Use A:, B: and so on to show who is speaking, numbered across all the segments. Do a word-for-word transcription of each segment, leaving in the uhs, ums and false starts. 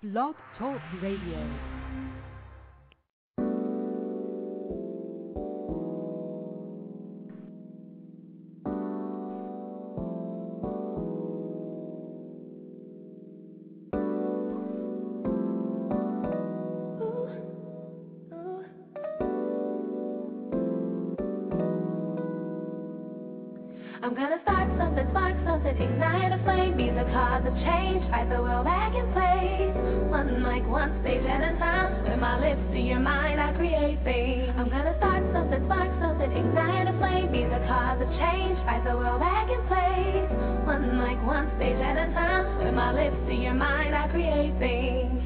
A: Blog Talk Radio.
B: I'm gonna start something, spark something, ignite a flame, be the cause of change, fight the world back in place. One mic, one stage at a time, with my lips to your mind, I create things. I'm gonna start something, spark something, ignite a flame, be the cause of change, fight the world back in place. One mic, one stage at a time, with my lips to your mind, I create things.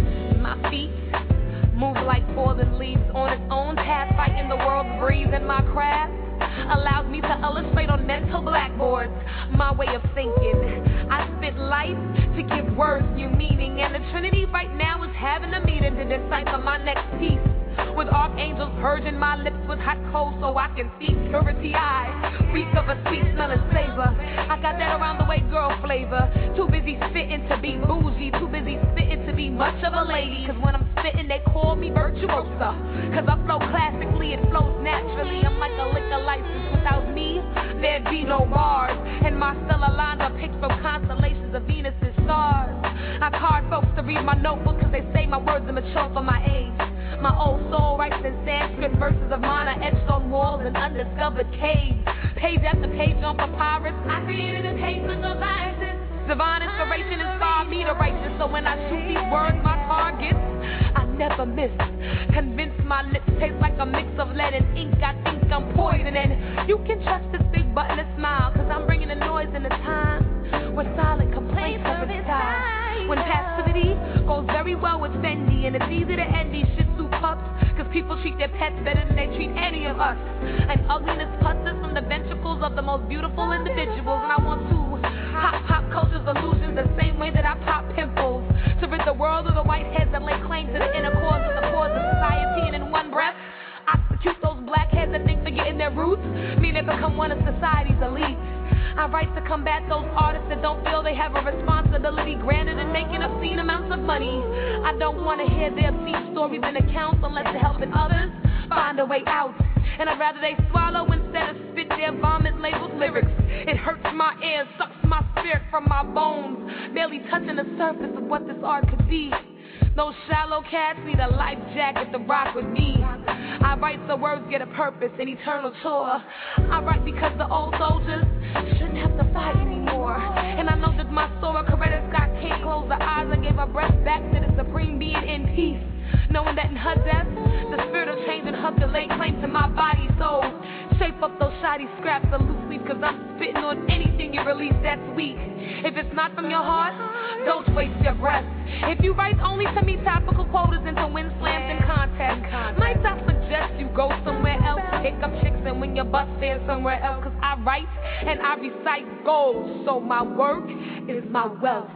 C: My feet move like fallen leaves on its own path, fighting the world's breeze, and my craft allows me to illustrate on mental blackboards my way of thinking. I spit life to give words new meaning, and the Trinity right now is having a meeting to decipher my next piece. With archangels purging my lips with hot coals so I can see purity. I reek of a sweet smelling savor. I got that around the way girl flavor. Too busy spitting to be bougie, too busy spitting to be much of a lady. Cause when I'm spitting they call me virtuosa. Cause I flow classically, it flows naturally. I'm like a liquor license. Without me, there'd be no bars. And my stellar lines are picked from constellations of Venus and stars. I card folks to read my notebook cause they say my words are mature for my age. My old soul writes in Sanskrit verses of mine are etched on walls in undiscovered caves. Page after page on papyrus, I created a taste of viruses. Divine inspiration inspired me to write this, so when I shoot these words, my targets, I never miss. Convince my lips taste like a mix of lead and ink. I think I'm poisoning. You can trust this big button and smile, cause I'm bringing the noise in the time where silent complaints of its time. When passivity goes very well with Fendi, and it's easy to end these shit soup pups, cause people treat their pets better than they treat any of us. And ugliness pusses from the ventricles of the most beautiful individuals, and I want to pop pop culture's illusions the same way that I pop pimples, to rid the world of the white heads that lay claim to the inner cause of the cause of society, and in one breath I execute those black heads that think forgetting their roots mean they become one of society's elite. I write to combat those artists that don't feel they have a responsibility granted in making obscene amounts of money. I don't want to hear their deep stories and accounts unless they're helping others find a way out. And I'd rather they swallow instead of spit their vomit labeled lyrics. It hurts my ears, sucks my spirit from my bones, barely touching the surface of what this art could be. Those shallow cats need a life jacket to rock with me. I write so words get a purpose, an eternal tour. I write because the old soldiers shouldn't have to fight anymore. And I know that my Sora Coretta Scott can't close her eyes. I gave her breath back to the supreme being in peace, knowing that in her death, the spirit of change in her could lay claim to my body. So shape up those shoddy scraps of loose leaf, cause I'm spitting on anything you release that's weak. If it's not from your heart, don't waste your breath. If you write only to me topical quotas and to win slams and contests, might I suggest you go somewhere else, pick up chicks and win your bus fare somewhere else. Cause I write and I recite gold, so my work is my wealth.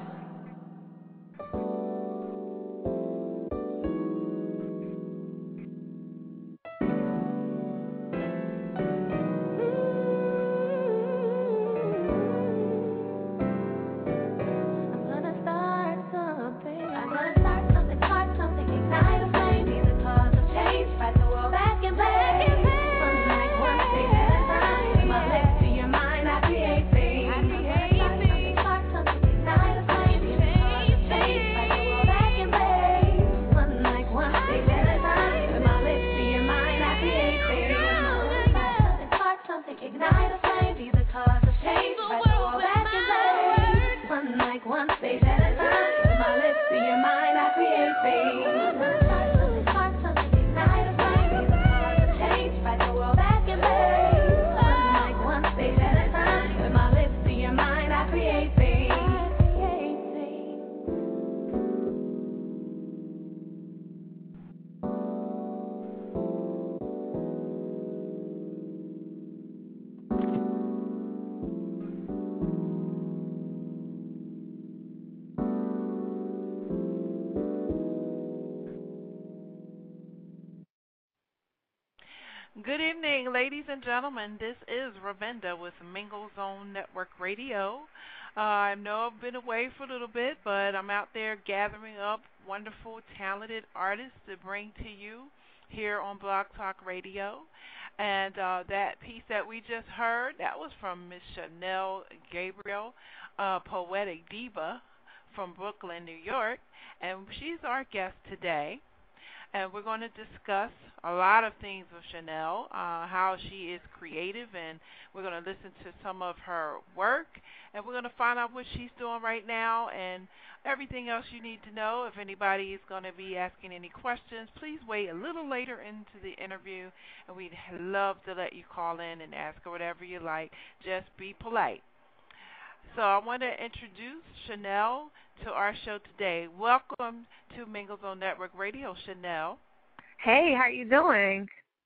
D: Good evening, ladies and gentlemen. This is Ravinda with Mingle Zone Network Radio.
A: Uh, I know I've been away for a little bit, but I'm out there gathering up wonderful, talented artists to bring to you here on Blog Talk Radio. And uh, that piece that we just heard, that was from Miss Chanel Gabriel, uh, poetic diva from Brooklyn, New York. And she's our guest today. And we're going to discuss a lot of things with Chanel, uh, how she is creative, and we're going to listen to some of her work, and we're going to find out what she's doing right now and everything else you need to know. If anybody is going to be asking any questions, please wait a little later into the interview, and we'd love to let you call in and ask her whatever you like. Just be polite. So I want to introduce Chanel to our show today. Welcome to Mingle Zone Network Radio, Chanel.
D: Hey, how you doing?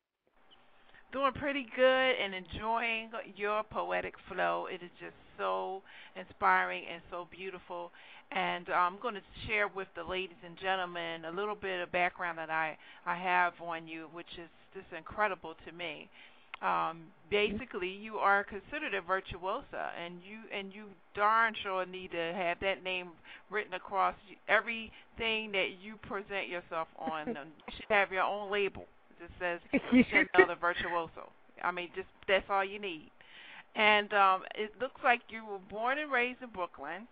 A: Doing pretty good and enjoying your poetic flow. It is just so inspiring and so beautiful. And I'm going to share with the ladies and gentlemen a little bit of background that I, I have on you, which is just incredible to me. Um, basically, you are considered a virtuosa, and you and you darn sure need to have that name written across everything that you present yourself on. You should have your own label that says Chanel the Virtuoso. I mean, just that's all you need. And um, it looks like you were born and raised in Brooklyn,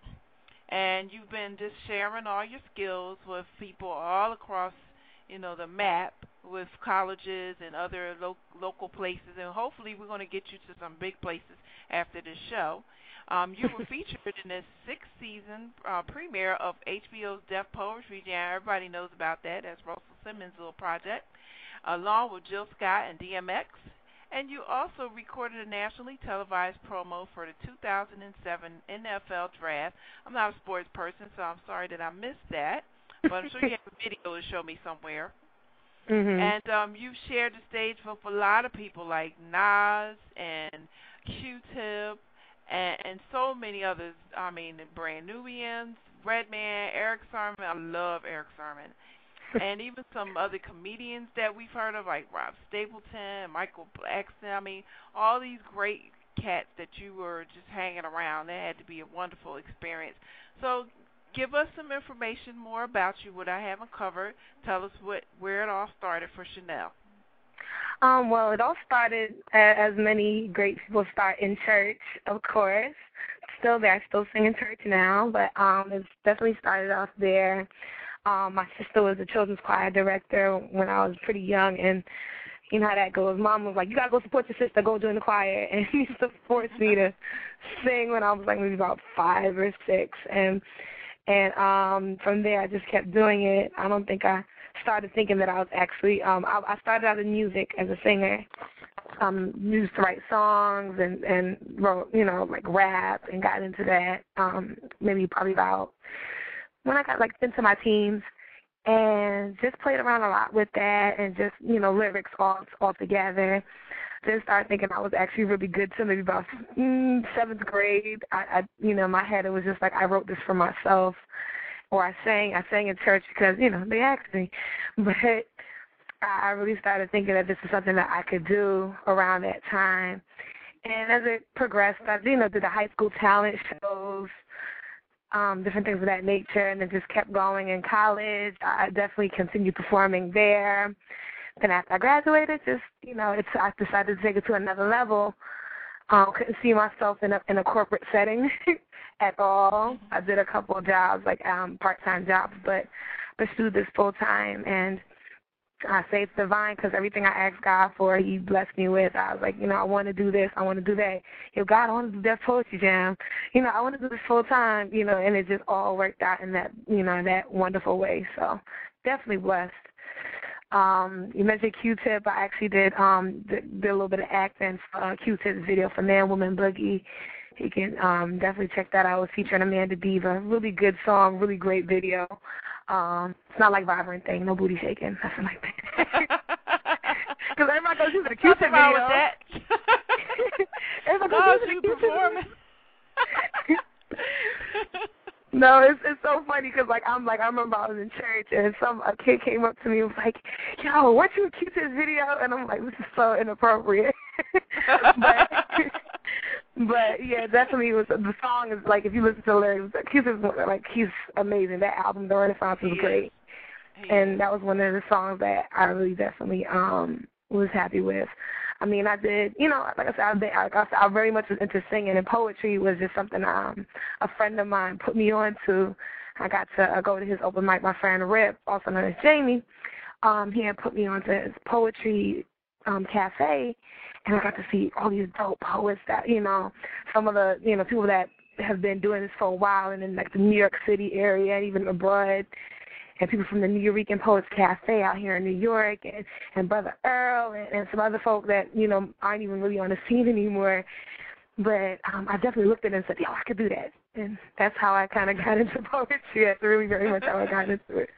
A: and you've been just sharing all your skills with people all across, you know, the map, with colleges and other lo- local places, and hopefully we're going to get you to some big places after this show. Um, you were featured in the sixth season uh, premiere of H B O's Def Poetry Jam. Everybody knows about that. That's Russell Simmons' little project, along with Jill Scott and D M X. And you also recorded a nationally televised promo for the two thousand seven N F L Draft. I'm not a sports person, so I'm sorry that I missed that, but I'm sure you have a video to show me somewhere.
D: Mm-hmm.
A: And um, you've shared the stage with a lot of people like Nas and Q-Tip and, and so many others. I mean, the Brand Nubians, Redman, Eric Sermon. I love Eric Sermon. And even some other comedians that we've heard of, like Rob Stapleton, Michael Blackson. I mean, all these great cats that you were just hanging around. That had to be a wonderful experience. So give us some information more about you, what I haven't covered. Tell us what where it all started for Chanel.
D: Um, well, it all started, as many great people start, in church, of course. Still there, still sing in church now, but um, it's definitely started off there. Um, my sister was a children's choir director when I was pretty young, and you know how that goes. Mom was like, you got to go support your sister, go join the choir, and he used to force me to sing when I was like maybe about five or six, and And um, from there, I just kept doing it. I don't think I started thinking that I was actually, um, I, I started out in music as a singer. Um, used to write songs and, and wrote, you know, like rap, and got into that um, maybe probably about when I got like into my teens, and just played around a lot with that, and just, you know, lyrics all, all together. Then started thinking I was actually really good till maybe about mm, seventh grade. I, I, you know, in my head it was just like I wrote this for myself, or I sang. I sang in church because, you know, they asked me. But I really started thinking that this is something that I could do around that time. And as it progressed, I, you know, did the high school talent shows, um, different things of that nature, and it just kept going. In college, I definitely continued performing there. Then after I graduated, just, you know, it's, I decided to take it to another level. Um, couldn't see myself in a in a corporate setting at all. I did a couple of jobs, like um, part-time jobs, but pursued this full-time. And I say it's divine because everything I asked God for, He blessed me with. I was like, you know, I want to do this, I want to do that. Yo, God, I want to do Def Poetry Jam. You know, I want to do this full-time, you know, and it just all worked out in that, you know, that wonderful way. So definitely blessed. Um, you mentioned Q-Tip. I actually did um did, did a little bit of acting for uh, Q-Tip's video for Man, Woman, Boogie. You can um, definitely check that out. I was featuring Amanda Diva. Really good song, really great video. Um, it's not like Vibrant Thing, no booty shaking, nothing like that. Because everybody goes to the Q-Tip video.
A: Wrong with that.
D: Everybody
A: no,
D: goes to
A: you
D: the Q-Tip
A: performing.
D: No, it's it's so funny because like I'm like I remember I was in church and some a kid came up to me and was like, "Yo, what you Q-Tip video?" And I'm like, "This is so inappropriate." but But yeah, definitely was the song is like if you listen to the lyrics, he's like he's amazing. That album, The Renaissance, was
A: He
D: great,
A: is.
D: and that was one of the songs that I really definitely um was happy with. I mean, I did, you know, like I said, I've been, like I, said, I very much was into singing, and poetry was just something um a friend of mine put me on to. I got to uh, go to his open mic. My friend Rip, also known as Jamie, um, he had put me on to his poetry um cafe. And I got to see all these dope poets that, you know, some of the, you know, people that have been doing this for a while and in, like, the New York City area and even abroad, and people from the New Eurekan Poets Cafe out here in New York, and, and Brother Earl, and, and some other folk that, you know, aren't even really on the scene anymore. But um, I definitely looked at it and said, yo, I could do that. And that's how I kind of got into poetry. That's really very much how I got into it.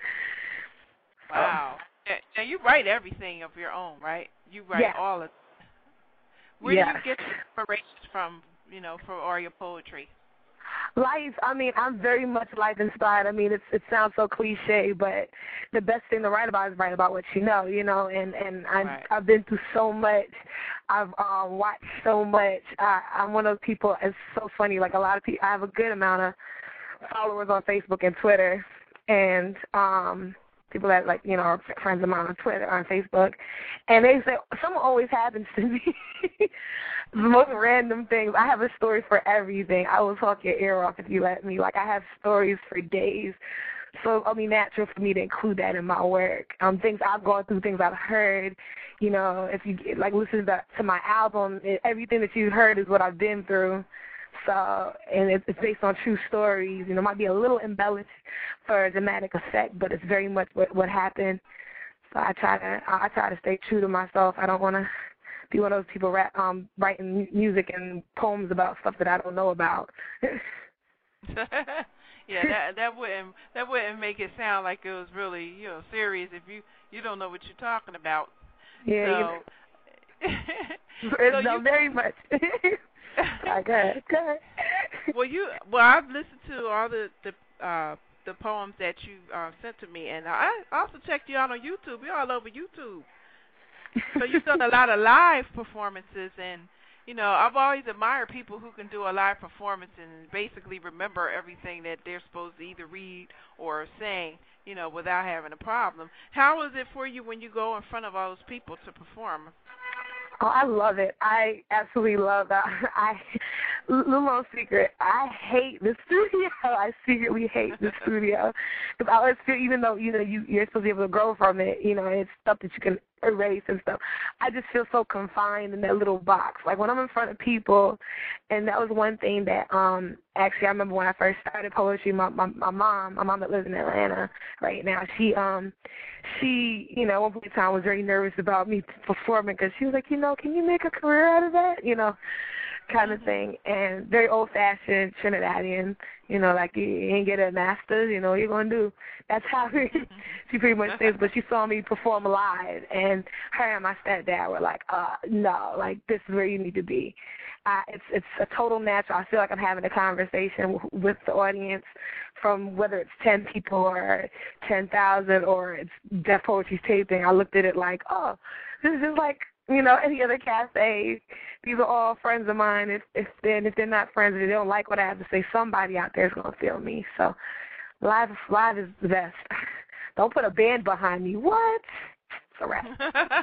A: Wow. So. Now, you write everything of your own, right? You write
D: yeah.
A: all of Where
D: yeah.
A: do you get inspirations from, you know, for all your poetry?
D: Life, I mean, I'm very much life inspired. I mean, it's, it sounds so cliche, but the best thing to write about is write about what you know, you know, and, and I've,
A: right.
D: I've been through so much. I've uh, watched so much. I, I'm one of those people, it's so funny, like a lot of people, I have a good amount of followers on Facebook and Twitter, and um, people that, like, you know, are friends of mine on Twitter, on Facebook, and they say, something always happens to me. The most random things. I have a story for everything. I will talk your ear off if you let me. Like, I have stories for days. So it'll be natural for me to include that in my work. Um, things I've gone through, things I've heard. You know, if you, like, listen to, to my album, it, everything that you heard is what I've been through. So, and it's, it's based on true stories. You know, it might be a little embellished for dramatic effect, but it's very much what, what happened. So I try to, I try to stay true to myself. I don't want to be one of those people rap, um, writing music and poems about stuff that I don't know about.
A: Yeah, that that wouldn't that wouldn't make it sound like it was really, you know, serious if you you don't know what you're talking about.
D: Yeah,
A: so,
D: you know, it's
A: so
D: no,
A: you,
D: very much. Right, go ahead, go ahead.
A: Well, you well, I've listened to all the the uh, the poems that you uh, sent to me, and I also checked you out on YouTube. You're all over YouTube. So you've done a lot of live performances, and, you know, I've always admired people who can do a live performance and basically remember everything that they're supposed to either read or sing, you know, without having a problem. How is it for you when you go in front of all those people to perform?
D: Oh, I love it. I absolutely love that. I, little known secret, I hate the studio. I secretly hate the studio. Because I always feel, even though, you know, you, you're supposed to be able to grow from it, you know, it's stuff that you can erase and stuff. I just feel so confined in that little box. Like when I'm in front of people, and that was one thing that, um, actually I remember when I first started poetry, my, my, my mom, my mom that lives in Atlanta right now, she, um, she, you know, at one point in time was very nervous about me performing because she was like, you know, can you make a career out of that? You know, kind of thing. And very old-fashioned Trinidadian, you know, like you ain't get a master's, you know, what you going to do? That's how she pretty much says. But she saw me perform live, and her and my stepdad were like, uh, no, like this is where you need to be. I, it's it's a total natural. I feel like I'm having a conversation with the audience, from whether it's ten people or ten thousand or it's Def Poetry's taping. I looked at it like, oh, this is just like, you know, any other cafe. These are all friends of mine. If if they're if they're not friends, if they don't like what I have to say, somebody out there is gonna feel me. So live live is the best. Don't put a band behind me. What? It's a wrap.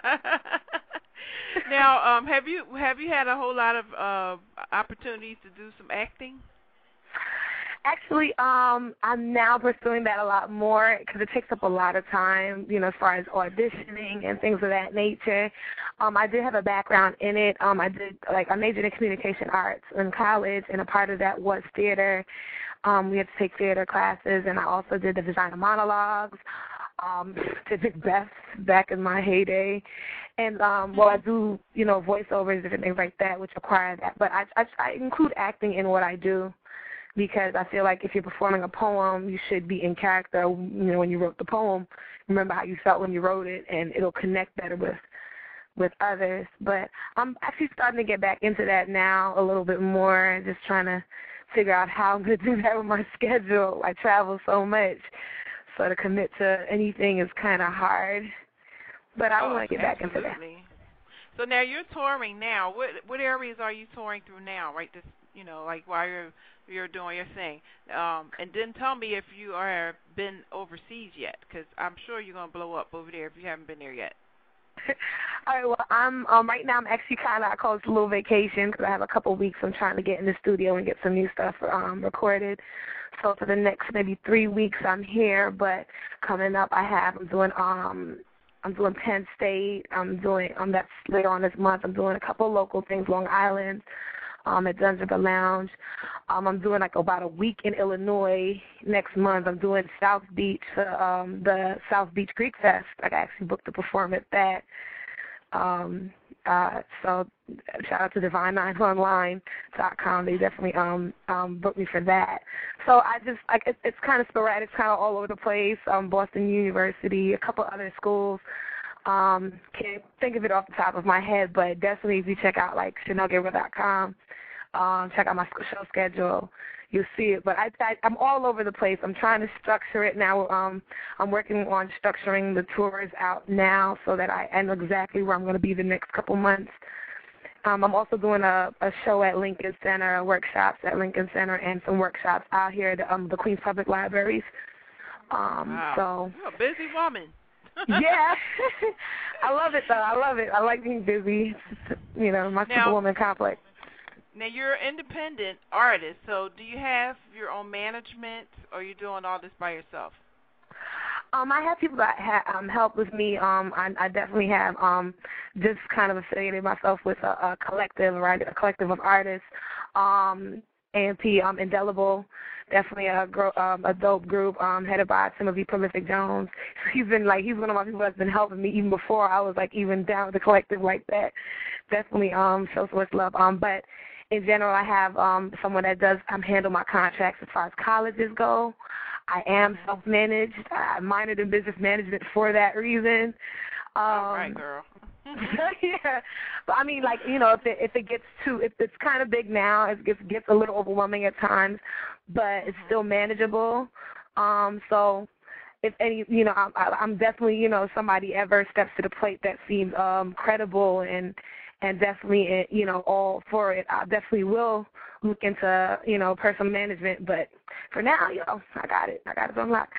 A: Now, um, have you have you had a whole lot of uh, opportunities to do some acting?
D: Actually, um, I'm now pursuing that a lot more because it takes up a lot of time, you know, as far as auditioning and things of that nature. Um, I did have a background in it. Um, I did, like, I majored in communication arts in college, and a part of that was theater. Um, we had to take theater classes, and I also did the design of monologues. Um, did Macbeth back in my heyday. And, um, well, I do, you know, voiceovers, different things like that, which require that. But I, I, I include acting in what I do, because I feel like if you're performing a poem, you should be in character. You know, when you wrote the poem, remember how you felt when you wrote it, and it'll connect better with with others. But I'm actually starting to get back into that now a little bit more, just trying to figure out how I'm going to do that with my schedule. I travel so much, so to commit to anything is kind of hard. But I
A: oh,
D: want to get back
A: absolutely.
D: into that.
A: So now you're touring now. What what areas are you touring through now? Right, this you know like while you're you're doing your thing. Um, and then tell me if you are been overseas yet, because I'm sure you're gonna blow up over there if you haven't been there yet.
D: All right, well, I'm um, right now I'm actually kind of, I call it a little vacation because I have a couple of weeks I'm trying to get in the studio and get some new stuff um, recorded. So for the next maybe three weeks I'm here, but coming up I have, I'm doing, um, I'm doing Penn State, I'm doing, um, that's later on this month, I'm doing a couple of local things, Long Island, um, at Dungeon Lounge. Um, I'm doing like about a week in Illinois next month. I'm doing South Beach, uh, um, the South Beach Greek Fest. I actually booked to perform at that. Um, uh, so shout out to divine nine online dot com. They definitely um, um, booked me for that. So I just, like, it, it's kind of sporadic, it's kind of all over the place. Um, Boston University, a couple other schools. Um, can't think of it off the top of my head, but definitely if you check out like Chanel Gabriel dot com, um, check out my show schedule, you'll see it. But I, I, I'm all over the place. I'm trying to structure it now. Um, I'm working on structuring the tours out now so that I, I know exactly where I'm going to be the next couple months. Um, I'm also doing a, a show at Lincoln Center, workshops at Lincoln Center, and some workshops out here at the, um, the Queens Public Libraries. Um,
A: Wow.
D: So
A: You're a busy woman.
D: Yeah. I love it, though. I love it. I like being busy. It's, you know, my
A: Now-
D: superwoman complex.
A: Now, you're an independent artist, so do you have your own management, or are you doing all this by yourself?
D: Um, I have people that ha- um, help with me. Um, I, I definitely have um, just kind of affiliated myself with a, a collective, right? A collective of artists. Um, A M P, um, Indelible, definitely a gro- um, a dope group um, headed by Timothy Prolific Jones. He's been like he's one of my people that's been helping me even before I was like even down with the collective like that. Definitely um, shows so much love. Um, but in general, I have um, someone that does um, handle my contracts as far as colleges go. I am self-managed. I minored in business management for that reason. Um,
A: All right, girl.
D: Yeah, but I mean, like, you know, if it if it gets too, if it's kind of big now, it gets gets a little overwhelming at times, but it's still manageable. Um, so if any, you know, I'm, I'm definitely, you know, somebody ever steps to the plate that seems um credible and and definitely, you know, all for it, I definitely will look into, you know, personal management. But for now, you know, I got it. I got it unlocked.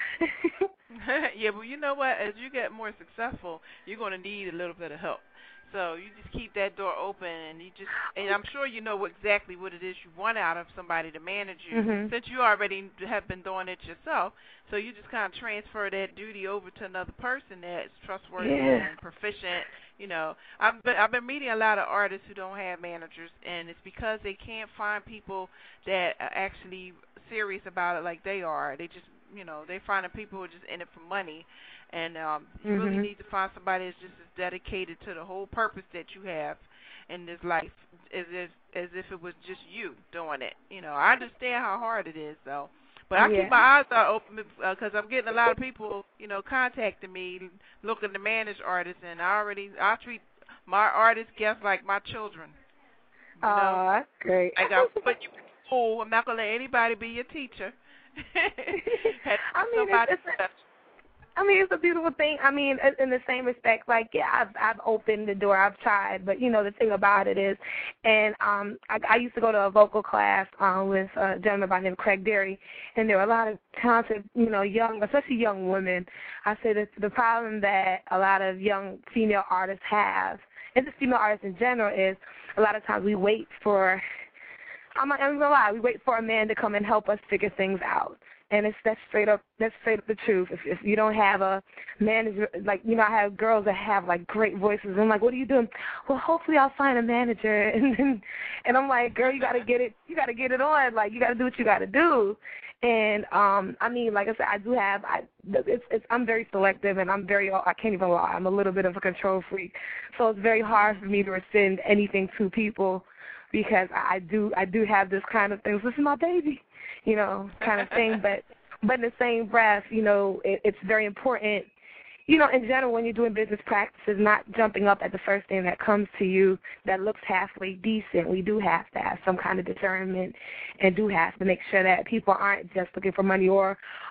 A: Yeah, but you know what? As you get more successful, you're going to need a little bit of help. So you just keep that door open, and you just, and I'm sure you know what, exactly what it is you want out of somebody to manage you,
D: Mm-hmm.
A: since you already have been doing it yourself. So you just kind of transfer that duty over to another person that's trustworthy
D: Yeah.
A: and proficient. You know, I've been I've been meeting a lot of artists who don't have managers, and it's because they can't find people that are actually serious about it like they are. They just, you know, they're finding people who are just in it for money. And um, you
D: Mhm.
A: really need to find somebody that's just as dedicated to the whole purpose that you have in this life as if as if it was just you doing it. You know, I understand how hard it is, though. But I
D: Yeah.
A: keep my eyes out open because I'm getting a lot of people, you know, contacting me looking to manage artists, and I already I treat my artist guests like my children. You know,
D: Oh, that's great.
A: I got to put you in school. I'm not gonna let anybody be your teacher.
D: I mean,
A: Somebody
D: it's, it's, I mean, it's a beautiful thing. I mean, in- in the same respect, like, yeah, I've I've opened the door, I've tried, but you know, the thing about it is, and um, I, I used to go to a vocal class um with a gentleman by the name of Craig Derry, and there were a lot of talented, you know, young, especially young women. I say that the problem that a lot of young female artists have, and just female artists in general, is a lot of times we wait for. I'm not even gonna lie. We wait for a man to come and help us figure things out, and it's that's straight up. That's straight up the truth. If if you don't have a manager, like you know, I have girls that have like great voices. I'm like, what are you doing? Well, hopefully I'll find a manager, and and, and I'm like, girl, you gotta get it. You gotta get it on. Like you gotta do what you gotta do. And um, I mean, like I said, I do have. I it's it's. I'm very selective, and I'm very. I can't even lie. I'm a little bit of a control freak, so it's very hard for me to rescind anything to people. Because I do, I do have this kind of thing. This is my baby, you know, kind of thing. But, but in the same breath, you know, it, it's very important, you know, in general when you're doing business practices, not jumping up at the first thing that comes to you that looks halfway decent. We do have to have some kind of discernment, and do have to make sure that people aren't just looking for money or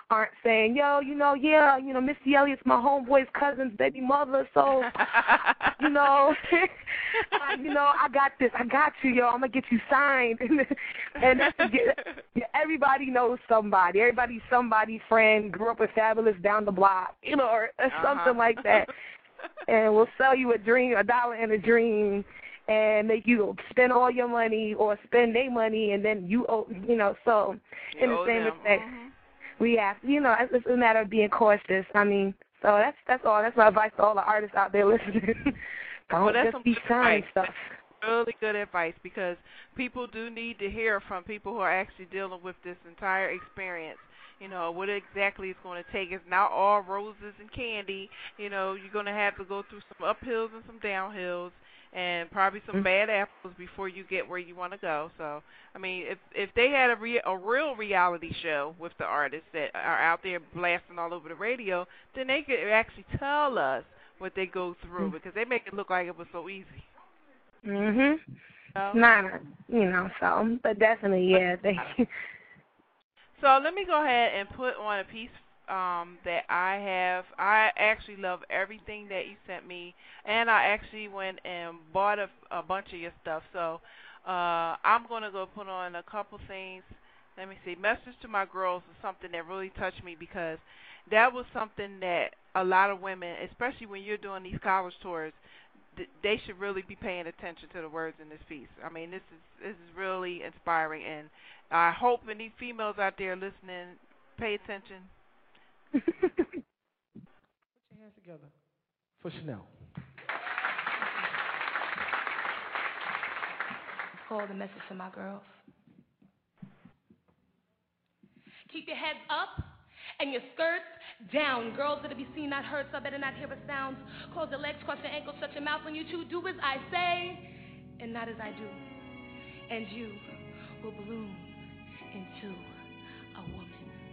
D: aren't saying, yo, you know, yeah, you know, Missy Elliott's my homeboy's cousin's baby mother, so, you know, I, you know, I got this, I got you, yo, I'm going to get you signed. And everybody knows somebody. Everybody's somebody's friend, grew up with Fabulous down the block, you know, or, or
A: uh-huh.
D: something like that. And we'll sell you a dream, a dollar and a dream, and make you spend all your money or spend their money, and then you owe, you know, so
A: you
D: in the same
A: them.
D: respect,
A: mm-hmm.
D: we have, you know, it's a matter of being cautious. I mean, so that's that's all. That's my advice to all the artists out there listening. Don't
A: well, that's
D: just be signing stuff.
A: Really good advice, because people do need to hear from people who are actually dealing with this entire experience. You know, what exactly it's going to take. It's not all roses and candy. You know, you're going to have to go through some uphills and some downhills, and probably some mm-hmm. bad apples before you get where you want to go. So, I mean, if if they had a, re- a real reality show with the artists that are out there blasting all over the radio, then they could actually tell us what they go through, mm-hmm. because they make it look like it was so easy.
D: Mhm.
A: So,
D: nah, you know, so, but definitely, yeah. They.
A: So let me go ahead and put on a piece um, that I have. I actually love everything that you sent me, and I actually went and bought a, a bunch of your stuff. So uh, I'm going to go put on a couple things. Let me see. Message to My Girls is something that really touched me, because that was something that a lot of women, especially when you're doing these college tours, th- they should really be paying attention to the words in this piece. I mean, this is this is really inspiring, and I hope any females out there listening pay attention.
E: Put your hands together for Chanel.
C: It's called A Message to My Girls. Keep your heads up and your skirts down. Girls that be seen, not heard, so better not hear a sound. Close your legs, cross your ankles, shut your mouth when you chew. Do as I say and not as I do. And you will bloom into a woman.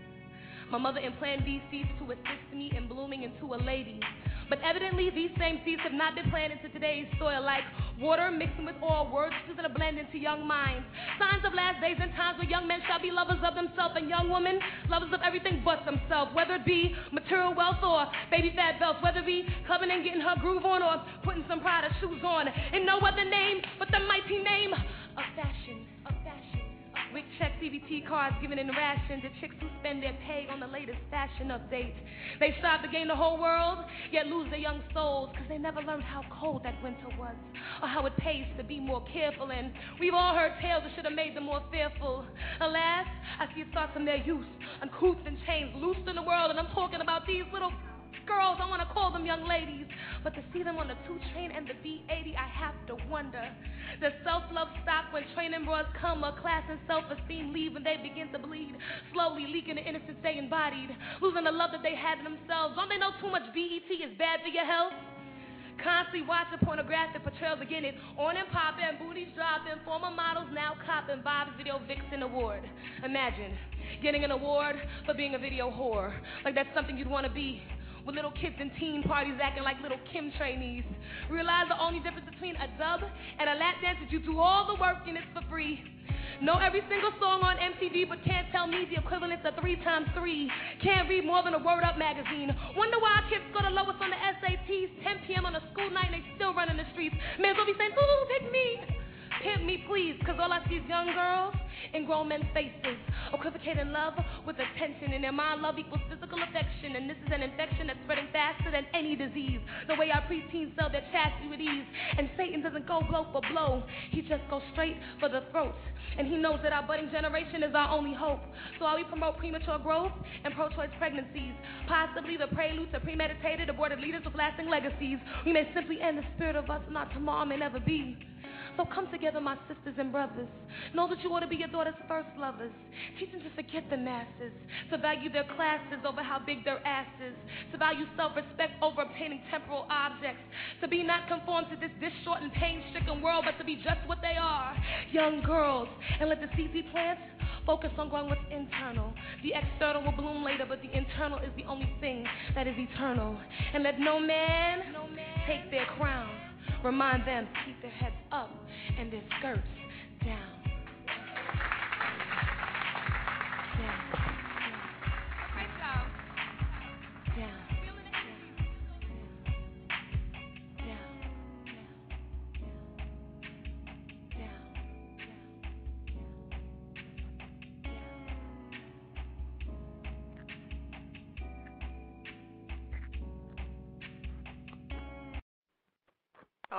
C: My mother implanted these seeds to assist me in blooming into a lady. But evidently, these same seeds have not been planted into today's soil, like water mixing with oil, words choosing to blend into young minds. Signs of last days and times where young men shall be lovers of themselves, and young women lovers of everything but themselves, whether it be material wealth or baby fat belts, whether it be clubbing and getting her groove on or putting some Prada shoes on, and no other name but the mighty name of fashion, of fashion. Wick check C V T cards given in rations to chicks who spend their pay on the latest fashion update. They strive to gain the whole world, yet lose their young souls, because they never learned how cold that winter was, or how it pays to be more careful. And we've all heard tales that should have made them more fearful. Alas, I see it start from their youth, uncouth and chains, loosed in the world, and I'm talking about these little girls, I want to call them young ladies, but to see them on the two train and the B eighty, I have to wonder. Does self-love stop when training bras come, or class and self-esteem leave when they begin to bleed, slowly leaking the innocence they embodied, losing the love that they had in themselves? Don't they know too much B E T is bad for your health? Constantly watching pornographic portrayals again, it on and popping, booties dropping, former models now copping Bob's Video Vixen Award. Imagine getting an award for being a video whore, like that's something you'd want to be, with little kids in teen parties acting like little Kim trainees. Realize the only difference between a dub and a lap dance is you do all the work and it's for free. Know every single song on M T V, but can't tell me the equivalence of three times three. Can't read more than a Word Up magazine. Wonder why our kids go the lowest on the S A Ts. ten p.m. on a school night and they still running the streets. Men will be saying, ooh, pick me. Pimp me, please, because all I see is young girls and grown men's faces, equivocating love with attention. In their mind, love equals physical affection, and this is an infection that's spreading faster than any disease. The way our preteens sell their chastity with ease, and Satan doesn't go blow for blow. He just goes straight for the throat, and he knows that our budding generation is our only hope. So while we promote premature growth and pro-choice pregnancies, possibly the prelude to premeditated aborted leaders with lasting legacies, we may simply end the spirit of us, and our tomorrow may never be. So come together, my sisters and brothers. Know that you ought to be your daughter's first lovers. Teach them to forget the masses, to value their classes over how big their ass is, to value self-respect over obtaining temporal objects, to be not conformed to this distraught and pain-stricken world, but to be just what they are, young girls. And let the seeds we plant focus on growing what's internal. The external will bloom later, but the internal is the only thing that is eternal. And let no man, no man take their crown. Remind them to keep their heads up and their skirts down. Down. Down. Great job.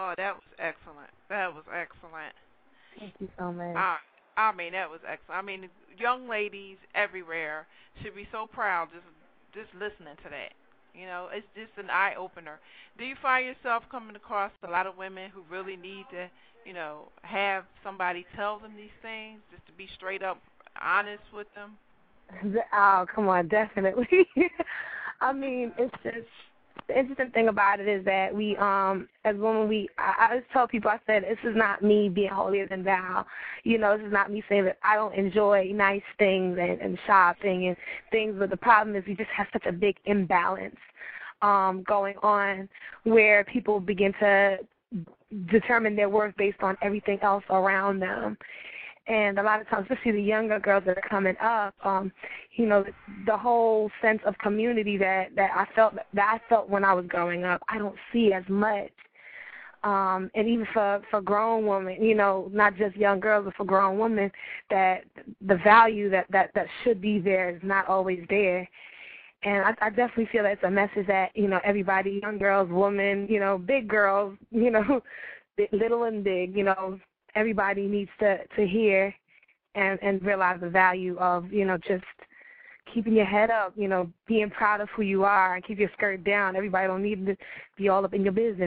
A: Oh, that was excellent. That was excellent.
D: Thank you so much.
A: I, I mean, that was excellent. I mean, young ladies everywhere should be so proud just just listening to that. You know, it's just an eye opener. Do you find yourself coming across a lot of women who really need to, you know, have somebody tell them these things, just to be straight up honest with them?
D: Oh, come on, definitely. I mean, it's just the interesting thing about it is that we, um, as women, we, I, I just tell people, I said, this is not me being holier than thou. You know, this is not me saying that I don't enjoy nice things and, and shopping and things, but the problem is we just have such a big imbalance um, going on where people begin to determine their worth based on everything else around them. And a lot of times, especially the younger girls that are coming up, um, you know, the, the whole sense of community that, that I felt that I felt when I was growing up, I don't see as much. Um, and even for, for grown women, you know, not just young girls, but for grown women, that the value that, that, that should be there is not always there. And I, I definitely feel that it's a message that, you know, everybody, young girls, women, you know, big girls, you know, little and big, you know, everybody needs to, to hear and, and realize the value of, you know, just keeping your head up, you know, being proud of who you are and keep your skirt down. Everybody don't need to be all up in your business.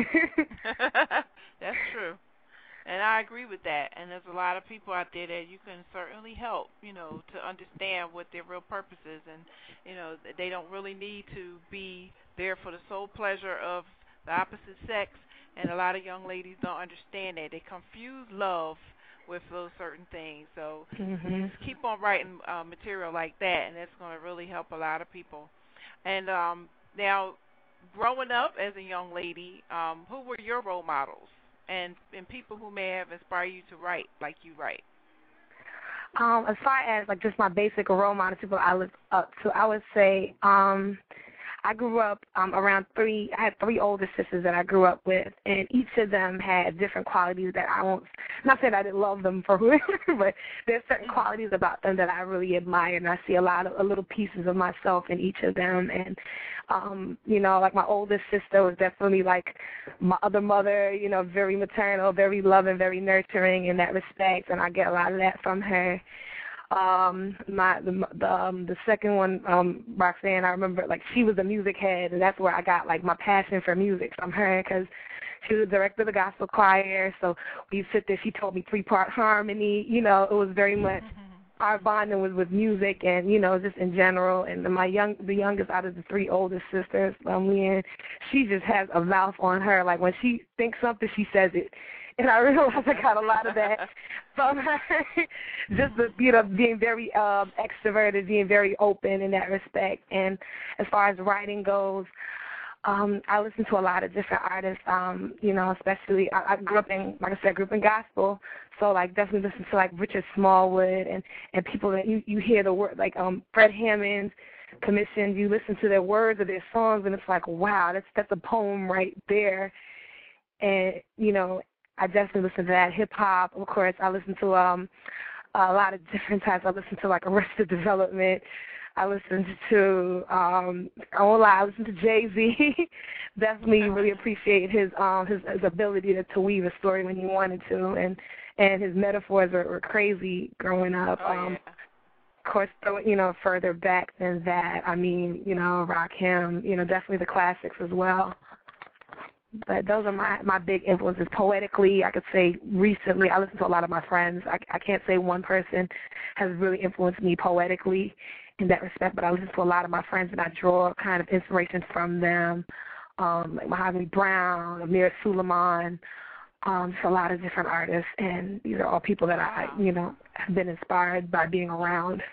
A: That's true. And I agree with that. And there's a lot of people out there that you can certainly help, you know, to understand what their real purpose is. And, you know, they don't really need to be there for the sole pleasure of the opposite sex. And a lot of young ladies don't understand that. They confuse love with those certain things. So
D: mm-hmm.
A: just keep on writing uh, material like that, and that's going to really help a lot of people. And um, now, growing up as a young lady, um, who were your role models and, and people who may have inspired you to write like you write?
D: Um, as far as, like, just my basic role models, people I look up to, I would say um, – I grew up um, around three, I had three older sisters that I grew up with, and each of them had different qualities that I won't, not saying I didn't love them for who, but there's certain qualities about them that I really admire, and I see a lot of a little pieces of myself in each of them. And, um, you know, like my oldest sister was definitely like my other mother, you know, very maternal, very loving, very nurturing in that respect, and I get a lot of that from her. Um, my the the, um, the second one, um, Roxanne, I remember, like, she was a music head, and that's where I got, like, my passion for music from her, because she was the director of the gospel choir, so we sit there, she taught me three-part harmony, you know, it was very much, our bonding was with music and, you know, just in general. And my young, the youngest out of the three oldest sisters, um, Leanne, she just has a mouth on her, like, when she thinks something, she says it. And I realized I got a lot of that from her. Just the, you know, being very um, extroverted, being very open in that respect. And as far as writing goes, um, I listen to a lot of different artists. Um, you know, especially I, I grew up in, like I said, grew up in gospel. So like definitely listen to like Richard Smallwood and and people that you you hear the word like um Fred Hammond's commissioned. You listen to their words of their songs, and it's like, wow, that's that's a poem right there. And you know, I definitely listen to that. Hip hop, of course. I listen to um a lot of different types. I listen to like Arrested Development. I listen to um I won't lie, I listen to Jay-Z. Definitely really appreciate his um his, his ability to, to weave a story when he wanted to, and and his metaphors were, were crazy growing up.
A: Oh,
D: um
A: yeah.
D: Of course, you know, further back than that, I mean, you know, Rakim, you know, definitely the classics as well. But those are my, my big influences. Poetically, I could say recently, I listen to a lot of my friends. I, I can't say one person has really influenced me poetically in that respect, but I listen to a lot of my friends, and I draw kind of inspiration from them, um, like Mahogany Brown, Amir Suleiman, um, just a lot of different artists, and these are all people that I, you know, have been inspired by being around.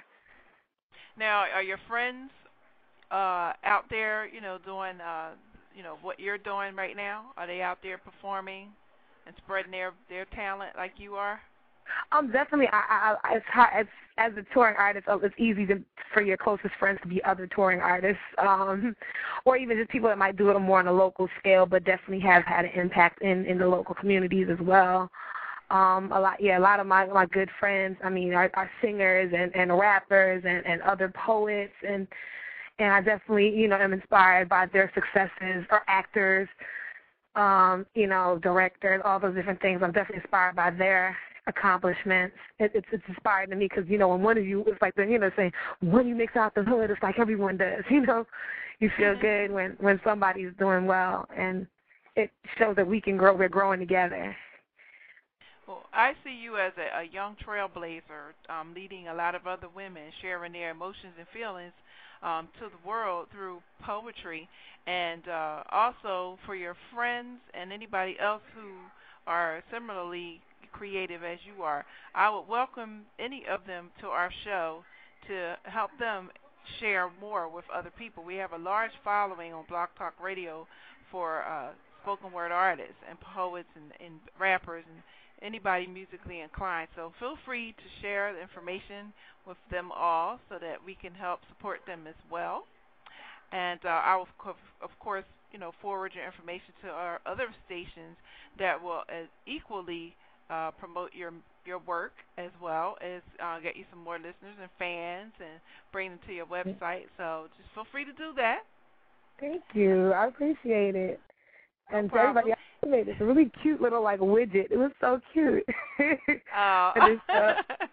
A: Now, are your friends uh, out there, you know, doing uh, you know, what you're doing right now? Are they out there performing and spreading their, their talent like you are?
D: Um, definitely. I, I, as, as as a touring artist, it's easy to, for your closest friends to be other touring artists, um, or even just people that might do it more on a local scale, but definitely have had an impact in, in the local communities as well. Um, a lot, yeah, a lot of my, my good friends, I mean, are, are singers and, and rappers and, and other poets, and and I definitely, you know, am inspired by their successes, or actors. um, you know, directors, all those different things. I'm definitely inspired by their accomplishments. It, it's it's inspiring to me because, you know, when one of you, it's like, the, you know, saying, when you mix out the hood, it's like everyone does, you know. You feel good when, when somebody's doing well, and it shows that we can grow, we're growing together.
A: Well, I see you as a, a young trailblazer, um, leading a lot of other women, sharing their emotions and feelings um, to the world through poetry, and uh, also for your friends and anybody else who are similarly creative as you are. I would welcome any of them to our show to help them share more with other people. We have a large following on Blog Talk Radio for uh, spoken word artists and poets and, and rappers and anybody musically inclined. So feel free to share the information with them all so that we can help support them as well. And uh, I will, of course, you know, forward your information to our other stations that will uh, equally uh, promote your your work as well as uh, get you some more listeners and fans and bring them to your website. So just feel free to do that.
D: Thank you. I appreciate it.
A: No
D: and
A: problem.
D: to everybody, I made this really cute little like widget. It was so cute.
A: Oh.
D: uh,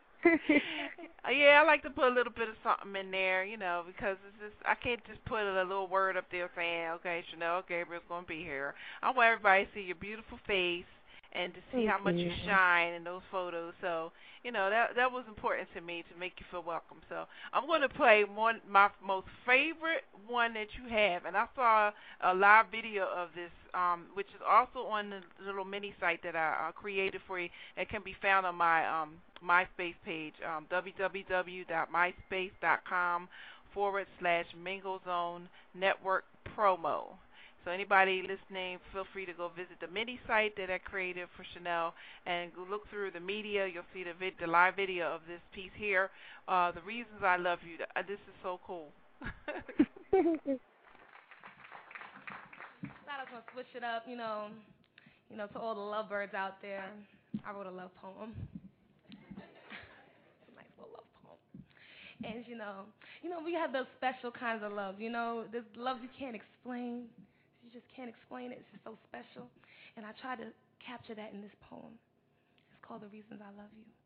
A: yeah, I like to put a little bit of something in there, you know, because it's just I can't just put a little word up there saying, okay, Chanel Gabriel's going to be here. I want everybody to see your beautiful face and to see
D: Thank
A: how much you.
D: you
A: shine in those photos. So, you know, that that was important to me to make you feel welcome. So I'm going to play one my most favorite one that you have. And I saw a live video of this, um, which is also on the little mini site that I uh, created for you. It can be found on my um, MySpace page, um, www.myspace.com forward slash Mingle Zone Network Promo. So anybody listening, feel free to go visit the mini site that I created for Chanel and go look through the media. You'll see the, vid- the live video of this piece here. Uh, the Reasons I Love You. Uh, this is so cool.
C: Thought I was gonna switch it up, you know, you know, to all the lovebirds out there. I wrote a love poem. It's a nice little love poem. And you know, you know, we have those special kinds of love. You know, this love you can't explain. You just can't explain it. It's just so special. And I try to capture that in this poem. It's called The Reasons I Love You.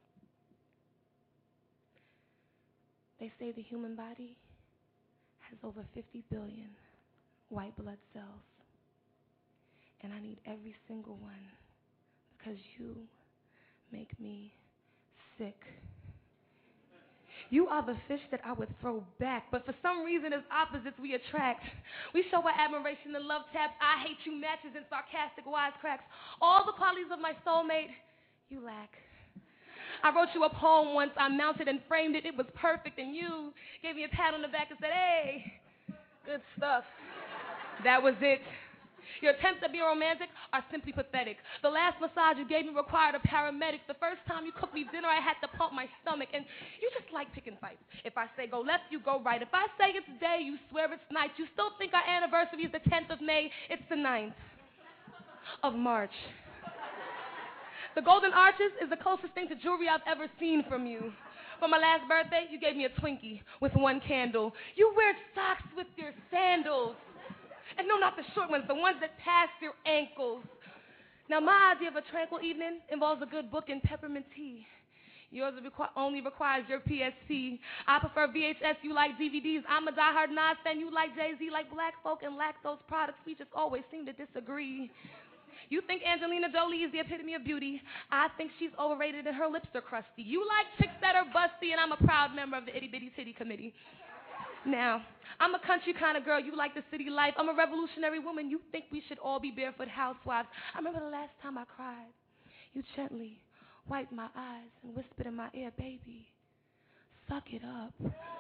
C: They say the human body has over fifty billion white blood cells. And I need every single one because you make me sick. You are the fish that I would throw back, but for some reason as opposites we attract. We show our admiration in love taps, I hate you matches, and sarcastic wisecracks. All the qualities of my soulmate, you lack. I wrote you a poem once, I mounted and framed it, it was perfect, and you gave me a pat on the back and said, hey, good stuff. That was it. Your attempts at being romantic are simply pathetic. The last massage you gave me required a paramedic. The first time you cooked me dinner, I had to pump my stomach. And you just like picking fights. If I say go left, you go right. If I say it's day, you swear it's night. You still think our anniversary is the tenth of May. It's the ninth of March. The Golden Arches is the closest thing to jewelry I've ever seen from you. For my last birthday, you gave me a Twinkie with one candle. You wear socks with your sandals. And no, not the short ones, the ones that pass your ankles. Now, my idea of a tranquil evening involves a good book and peppermint tea. Yours requ- only requires your P S P. I prefer V H S, you like D V Ds. I'm a diehard Nas fan, you like Jay-Z, like black folk and lactose products. We just always seem to disagree. You think Angelina Jolie is the epitome of beauty. I think she's overrated and her lips are crusty. You like chicks that are busty, and I'm a proud member of the Itty Bitty Titty Committee. Now, I'm a country kind of girl. You like the city life. I'm a revolutionary woman. You think we should all be barefoot housewives. I remember the last time I cried. You gently wiped my eyes and whispered in my ear, baby, suck it up.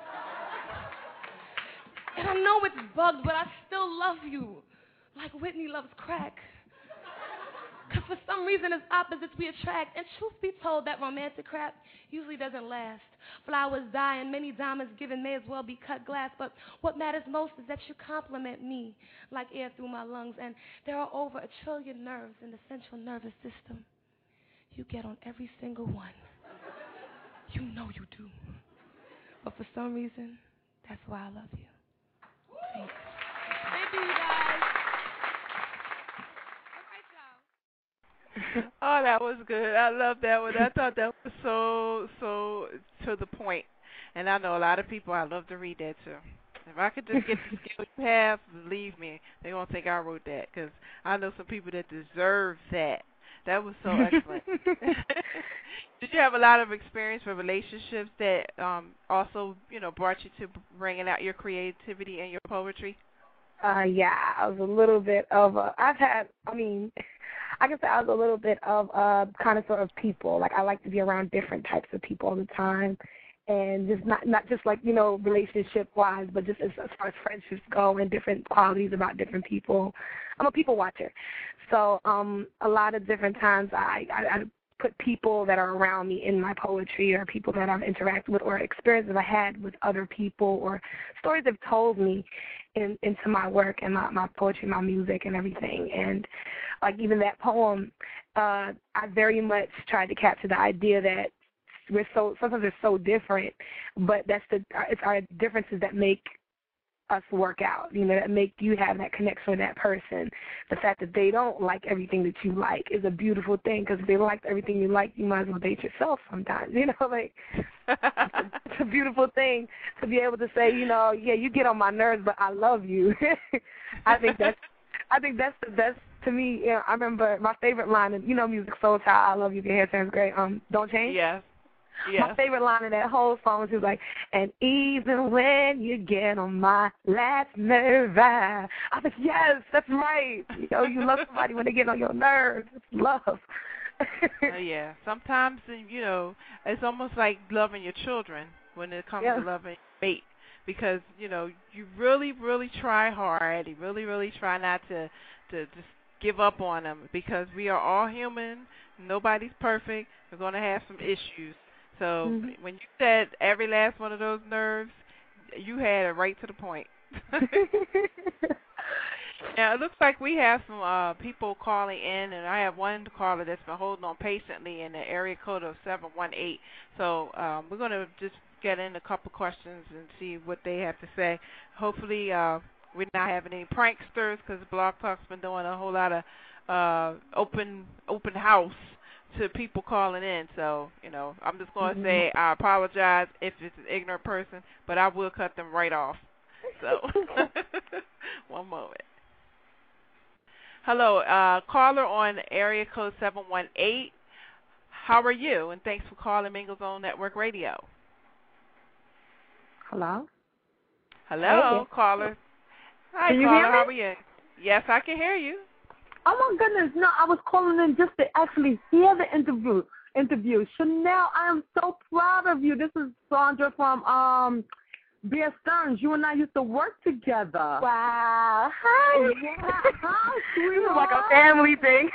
C: And I know it's bugged, but I still love you like Whitney loves crack. Because for some reason, as opposites we attract. And truth be told, that romantic crap usually doesn't last. Flowers die and many diamonds given may as well be cut glass. But what matters most is that you compliment me like air through my lungs. And there are over a trillion nerves in the central nervous system. You get on every single one. You know you do. But for some reason, that's why I love you. Thanks. Thank you, you guys.
A: Oh, that was good. I love that one. I thought that was so so to the point. And I know a lot of people. I love to read that too. If I could just get the skill you have, believe me, they won't think I wrote that because I know some people that deserve that. That was so excellent. Did you have a lot of experience with relationships that um, also, you know, brought you to bringing out your creativity and your poetry?
D: Uh, yeah, I was a little bit of a, I've had, I mean, I guess I was a little bit of a kind of sort of people. Like, I like to be around different types of people all the time. And just not not just like, you know, relationship-wise, but just as, as far as friendships go and different qualities about different people. I'm a people watcher. So um, a lot of different times I, I, I put people that are around me in my poetry or people that I've interacted with or experiences I had with other people or stories they've told me in, into my work and my, my poetry, my music and everything. And like even that poem, uh, I very much tried to capture the idea that we're so sometimes we're so different, but that's the it's our differences that make us work out. You know, that make you have that connection with that person. The fact that they don't like everything that you like is a beautiful thing because if they liked everything you like, you might as well date yourself sometimes. You know, like it's, a, it's a beautiful thing to be able to say, you know, yeah, you get on my nerves, but I love you. I think that's I think that's the best. To me, you know, I remember my favorite line, and you know, Music Soul Child, I love you, your hair sounds great. Um, don't change.
A: Yes. Yes.
D: My favorite line in that whole song was, he was like, and even when you get on my last nerve, I I was like, yes, that's right. You know, you love somebody when they get on your nerves. It's love.
A: uh, yeah. Sometimes, you know, it's almost like loving your children when it comes
D: yeah.
A: to loving mate. Because, you know, you really, really try hard. You really, really try not to, to just give up on them because we are all human. Nobody's perfect. We're going to have some issues. So mm-hmm. when you said every last one of those nerves, you had it right to the point. Now, it looks like we have some uh, people calling in, and I have one caller that's been holding on patiently in the area code of seven one eight. So um, we're going to just get in a couple questions and see what they have to say. Hopefully uh, we're not having any pranksters because Blog Talk's been doing a whole lot of uh, open open house to people calling in. So, you know, I'm just going to mm-hmm. say I apologize if it's an ignorant person, but I will cut them right off. So, one moment. Hello, uh, caller on area code seven one eight. How are you? And thanks for calling Mingle Zone Network Radio.
D: Hello?
A: Hello, hey. Caller. Hi,
D: can
A: caller.
D: You hear me?
A: How are you? Yes, I can hear you.
F: Oh, my goodness. No, I was calling in just to actually hear the interview. Interview. Chanel, I am so proud of you. This is Sandra from um, Bear Stearns. You and I used to work together.
D: Wow. Hi.
F: Yeah. Hi, sweetheart.
D: This is like a family thing.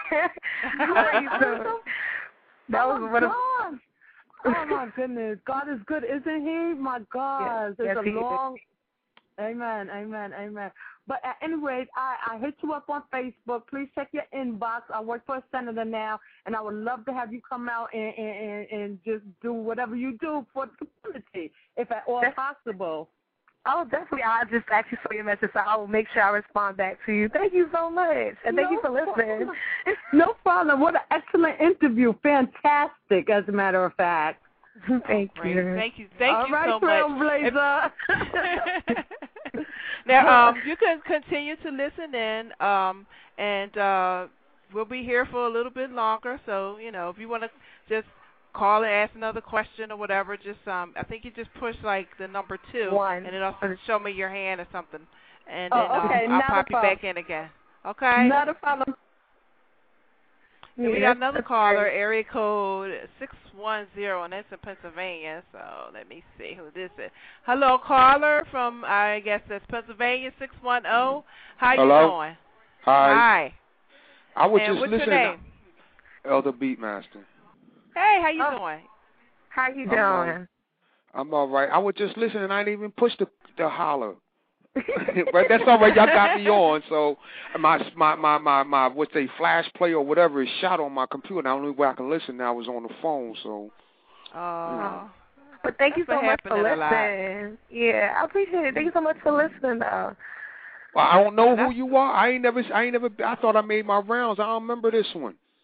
D: That was
F: oh,
D: one of.
F: Oh, my goodness. God is good, isn't he? My God.
D: Yes,
F: It's
D: yes,
F: a long. Amen, amen, amen. But at any rate, I, I hit you up on Facebook. Please check your inbox. I work for a senator now, and I would love to have you come out and, and, and just do whatever you do for the community, if at all possible.
D: Oh, definitely. I just actually saw your message, so I will make sure I respond back to you. Thank you so much, and thank
F: no
D: you for listening.
F: No problem. What an excellent interview. Fantastic, as a matter of fact.
D: Thank
A: Great.
D: you.
A: Thank you. Thank
F: all
A: you
F: right,
A: so
F: Trailblazer.
A: much. Now, um, you can continue to listen in, um, and uh, we'll be here for a little bit longer. So, you know, if you want to just call and ask another question or whatever, just um, I think you just push like the number two,
D: One.
A: and it'll show me your hand or something, and
F: oh,
A: then
F: okay.
A: um, I'll
F: Not
A: pop you back in again. Okay.
F: Not a problem.
A: And we got another caller, area code six one zero, and that's in Pennsylvania. So let me see who this is. Hello, caller from, I guess that's Pennsylvania, six one zero. How
G: Hello?
A: you doing?
G: Hi.
A: Hi.
G: I was
A: and
G: just
A: what's
G: listening.
A: Your name?
G: Elder Beatmaster.
A: Hey, how you
D: oh.
A: doing?
D: How you
G: I'm
D: doing?
G: All right. I'm all right. I was just listening. I didn't even push the, the holler. But that's all right. Y'all got me on. So my my my my my what's a flash play or whatever is shot on my computer. The only way I can listen now is on the phone. So.
A: Oh. Uh,
G: you know.
D: But thank you so much for
A: listening.
D: Yeah, I appreciate it. Thank you so much for listening, though.
G: Well, I don't know who you are. I ain't never. I ain't never. I thought I made my rounds. I don't remember this one.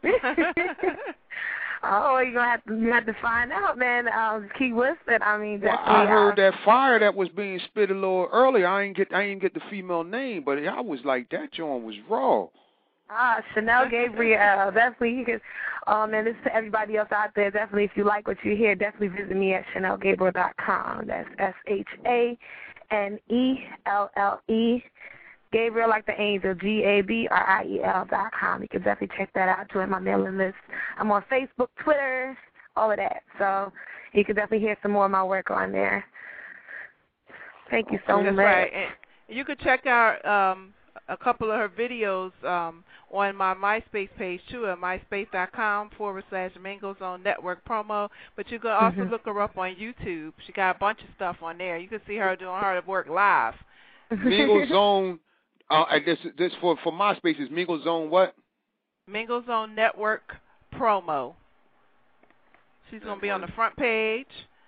D: Oh, you're gonna have to you have to find out, man. Um, keep listening. I mean,
G: well,
D: definitely.
G: I heard
D: uh,
G: that fire that was being spit a little earlier. I ain't get I ain't get the female name, but I was like, that joint was raw.
D: Ah, Chanel Gabriel. Definitely, you could. Um, and this to everybody else out there. Definitely, if you like what you hear, definitely visit me at chanel gabriel dot com. That's S H A N E L L E. Gabriel like the angel, G A B R I E L dot com. You can definitely check that out, join my mailing list. I'm on Facebook, Twitter, all of that. So you can definitely hear some more of my work on there. Thank you so
A: That's
D: much.
A: right. And you can check out um, a couple of her videos um, on my MySpace page, too, at myspace.com forward slash Mingle Zone Network promo. But you can also
D: Mm-hmm.
A: look her up on YouTube. She got a bunch of stuff on there. You can see her doing her work live.
G: Mingle Zone, uh, this this for for MySpace is Mingle Zone what?
A: Mingle Zone Network promo. She's gonna be on the front page.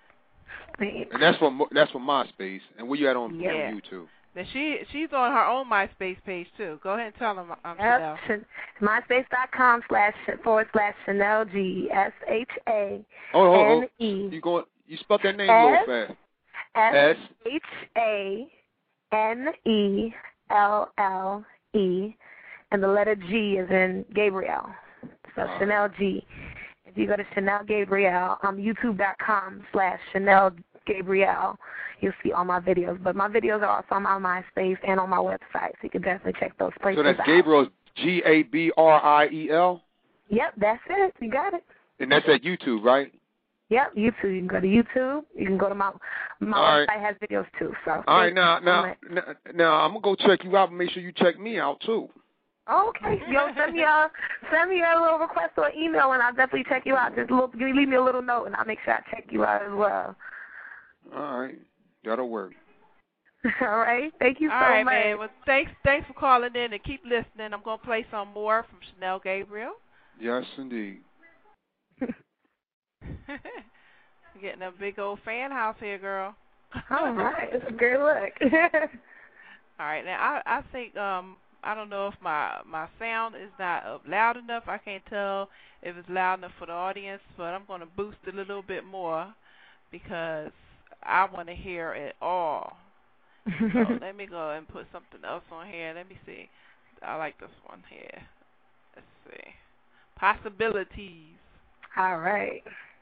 G: And that's for that's for MySpace. And where you at on,
A: Yeah.
G: on YouTube?
A: Then she she's on her own MySpace page too. Go ahead and tell them. Um,
D: Yep.
A: Chanel.
D: MySpace.com slash forward slash Chanel G S H A
G: Oh, oh,
D: N
G: oh.
D: E
G: You going? You spelled that name a little fast.
D: S H A N E L L E, and the letter G is in Gabriel. So
G: Uh,
D: Chanel G. If you go to Chanel Gabriel, um, YouTube.com slash Chanel Gabriel, you'll see all my videos. But my videos are also on my MySpace and on my website, so you can definitely check those places
G: So that's
D: out.
G: Gabriel, G A B R I E L?
D: Yep, that's it. You got it.
G: And that's at YouTube, right?
D: Yep, YouTube. You can go to YouTube. You can go to my my
G: All right.
D: website has videos too. So
G: All right, now, now,
D: All right.
G: now, now, I'm going to go check you out and make sure you check me out, too.
D: Okay, yo, send me a send me a little request or email, and I'll definitely check you out. Just little, leave me a little note, and I'll make sure I check you out as well.
G: All right. That'll work.
D: All right, thank you
A: All
D: so
A: right,
D: much.
A: man. Well, thanks thanks for calling in and keep listening. I'm gonna play some more from Chanel Gabriel.
G: Yes, indeed.
A: Getting a big old fan house here, girl.
D: All right, it's a good look.
A: All right, now I I think um I don't know if my my sound is not up loud enough. I can't tell if it's loud enough for the audience, but I'm gonna boost it a little bit more because I want to hear it all. So let me go and put something else on here. Let me see. I like this one here. Let's see. Possibilities.
D: All right.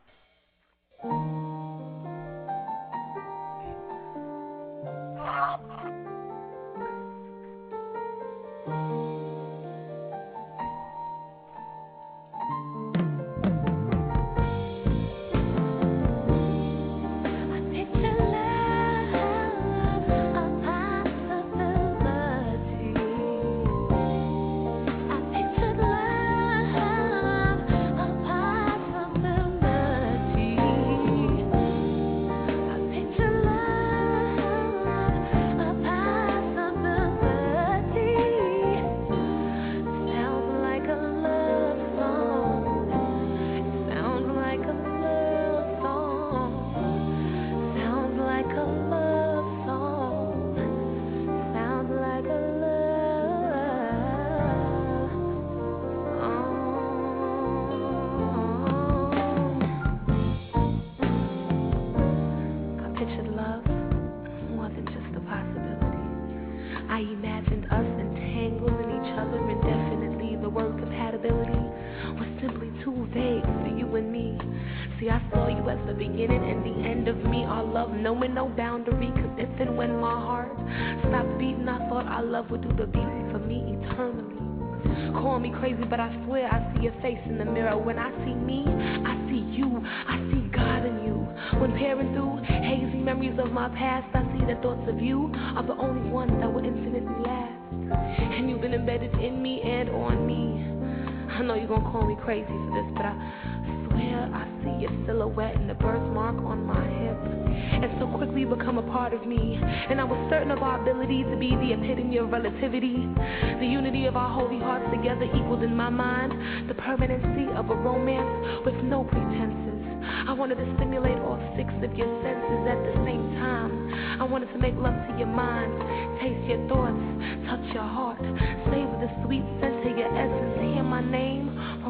C: Knowing no boundary, cause if and when my heart stopped beating, I thought our love would do the beating for me eternally. Call me crazy, but I swear I see your face in the mirror. When I see me, I see you, I see God in you. When peering through hazy memories of my past, I see the thoughts of you are the only ones that will infinitely last. And you've been embedded in me and on me. I know you're gonna call me crazy for this, but I swear I see your silhouette and the birthmark on my hip. And so quickly become a part of me. And I was certain of our ability to be the epitome of relativity. The unity of our holy hearts together equaled in my mind the permanency of a romance with no pretenses. I wanted to stimulate all six of your senses at the same time. I wanted to make love to your mind, taste your thoughts, touch your heart, savor the sweet scent of your essence, hear my name roll off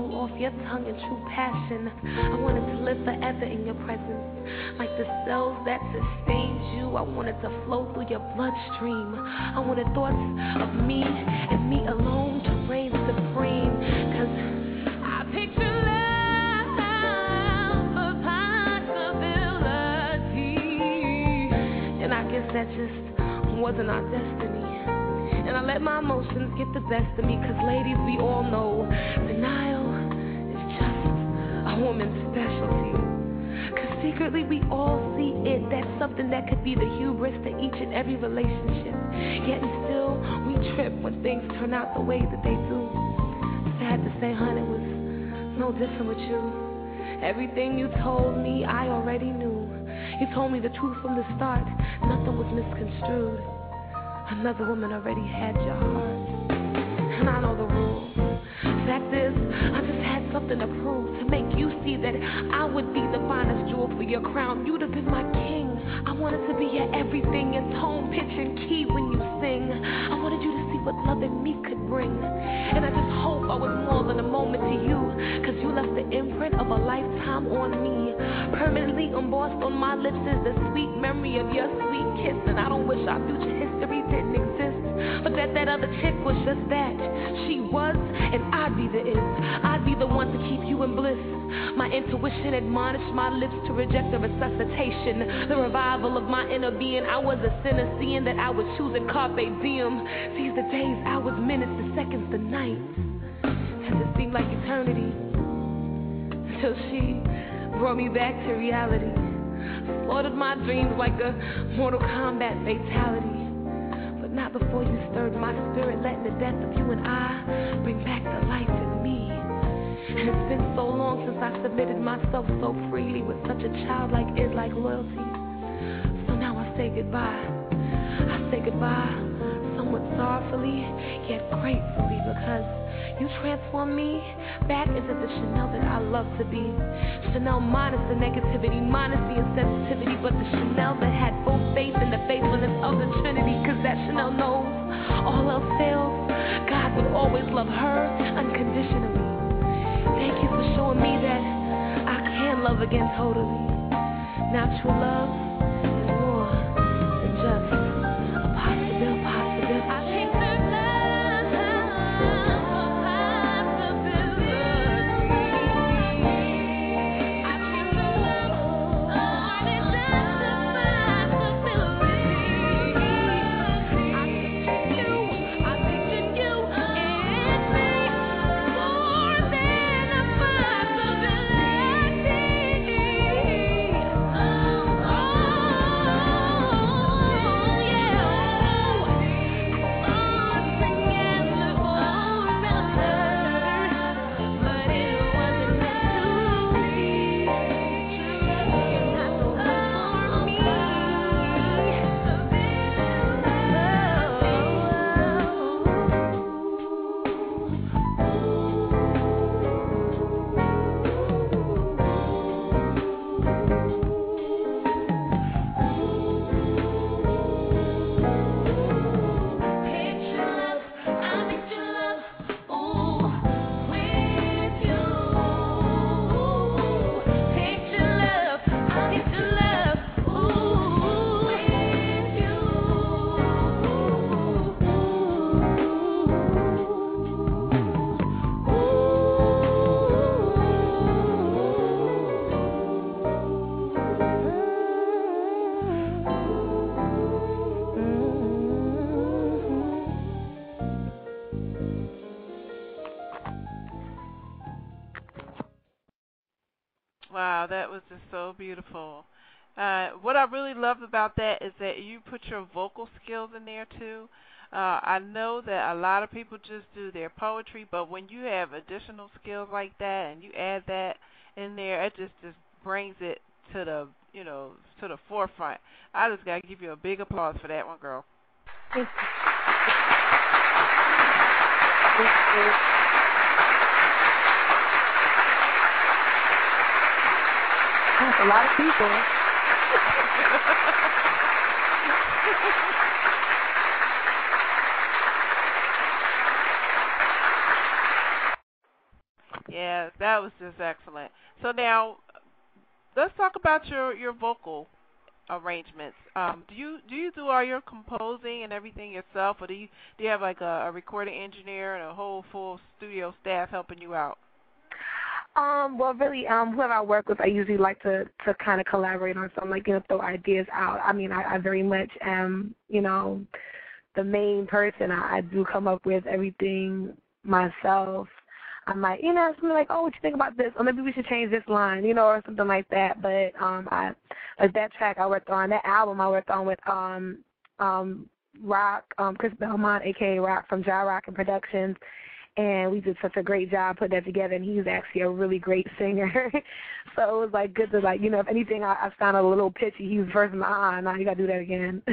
C: your tongue and true passion. I wanted to live forever in your presence. Like the cells that sustained you, I wanted to flow through your bloodstream. I wanted thoughts of me and me alone to reign supreme. Cause I picture love of possibility. And I guess that just wasn't our destiny. And I let my emotions get the best of me. Cause ladies, we all know denial is just a woman's specialty. Cause secretly we all see it. That's something that could be the hubris to each and every relationship. Yet and still we trip when things turn out the way that they do. Sad to say, hon, it was no different with you. Everything you told me, I already knew. You told me the truth from the start. Nothing was misconstrued. Another woman already had your heart. And I know the rules. Fact is, I just had something to prove. To make you see that I would be the finest jewel for your crown. You'd have been my king. I wanted to be your everything. Your tone, pitch, and key when you sing. I wanted you to see what love in me could bring. And I just hope I was more than a moment to you. Cause you left the imprint of a lifetime on me. Permanently embossed on my lips is the sweet memory of your sweet kiss. And I don't wish our future history didn't exist. But that that other chick was just that. She was, and I'd be the is. I'd be the one to keep you in bliss. My intuition admonished my lips to reject the resuscitation. The revival of my inner being. I was a sinner, seeing that I was choosing carpe diem. Seize the days, hours, minutes, the seconds, the nights. And it seemed like eternity. Until she brought me back to reality. Slaughtered my dreams like a Mortal Kombat fatality. But not before you stirred my spirit, letting the death of you and I bring back the life in me. And it's been so long since I submitted myself so freely with such a childlike id-like loyalty. So now I say goodbye. I say goodbye somewhat sorrowfully, yet gratefully, because you transformed me back into the Chanel that I love to be. Chanel minus the negativity, minus the insensitivity, but the Chanel that had full faith in the faithfulness of the Trinity. Cause that Chanel knows all else fails, God would always love her unconditionally. Thank you for showing me that I can love again totally. Now true love is more than just a possible, possible. I think there's
A: Wow, that was just so beautiful. Uh, what I really loved about that is that you put your vocal skills in there too. Uh, I know that a lot of people just do their poetry, but when you have additional skills like that and you add that in there, it just just brings it to the you know to the forefront. I just gotta give you a big applause for that one, girl.
D: Thank you. Thank you. That's a lot of people.
A: Yes, That was just excellent. So now, let's talk about your, your vocal arrangements. Um, do you do you do all your composing and everything yourself, or do you do you have like a, a recording engineer and a whole full studio staff helping you out?
D: Um, well, really, um, whoever I work with, I usually like to, to kind of collaborate on something, like, you know, throw ideas out. I mean, I, I very much am, you know, the main person. I, I do come up with everything myself. I might, you know, something like, oh, what you think about this? Or maybe we should change this line, you know, or something like that. But um, I, like that track I worked on, that album I worked on with um, um, Rock, um, Chris Belmont, a k a. Rock from Ja Rockin' Productions. And we did such a great job putting that together, and he's actually a really great singer. So it was, like, good to, like, you know, if anything I, I sounded a little pitchy, he was first in my eye, now you got to do that again.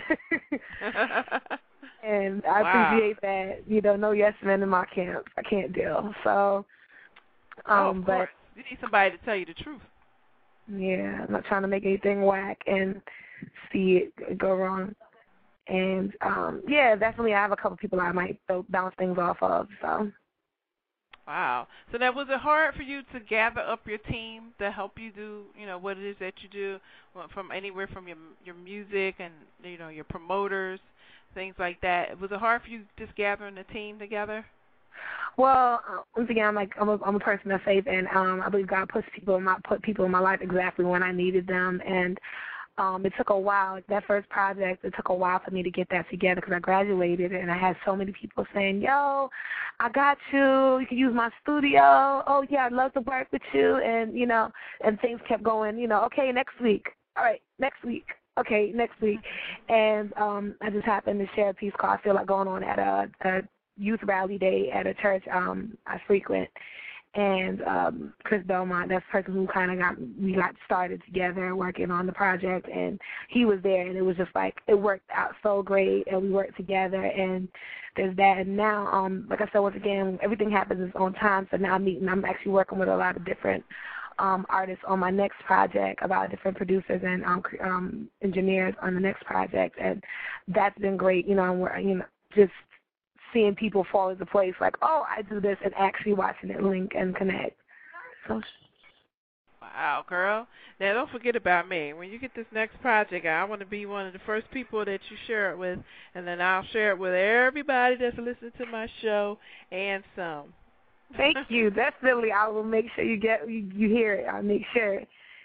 D: And I
A: wow.
D: appreciate that, you know, no yes men in my camp. I can't deal. So, um,
A: oh, of
D: but
A: course. You need somebody to tell you the truth.
D: Yeah, I'm not trying to make anything whack and see it go wrong. And, um, yeah, definitely I have a couple people I might bounce things off of, so.
A: Wow. So now, was it hard for you to gather up your team to help you do, you know, what it is that you do, from anywhere from your your music and, you know, your promoters, things like that? Was it hard for you just gathering the team together?
D: Well, uh, once again, I'm like I'm a, I'm a person of faith, and um, I believe God puts people in my put people in my life exactly when I needed them, and um, it took a while. That first project, it took a while for me to get that together because I graduated, and I had so many people saying, "Yo, I got you. You can use my studio. Oh yeah, I'd love to work with you." And you know, and things kept going. You know, okay, next week. All right, next week. Okay, next week. And um, I just happened to share a piece called "I Feel Like Going On" at a, a youth rally day at a church um, I frequent. And um, Chris Belmont, that's the person who kind of got, we got started together working on the project, and he was there, and it was just like, it worked out so great, and we worked together, and there's that. And now, um, like I said, once again, everything happens in its own time, so now I'm meeting, I'm actually working with a lot of different um, artists on my next project, a lot of different producers and um, um, engineers on the next project, and that's been great, you know, and we're, you know, just seeing people fall into place, like, oh, I do this, and actually watching it link and connect. So,
A: wow, girl. Now, don't forget about me. When you get this next project, I want to be one of the first people that you share it with, and then I'll share it with everybody that's listening to my show and some.
D: Thank you. Definitely, I will make sure you get you, you hear it. I'll make sure.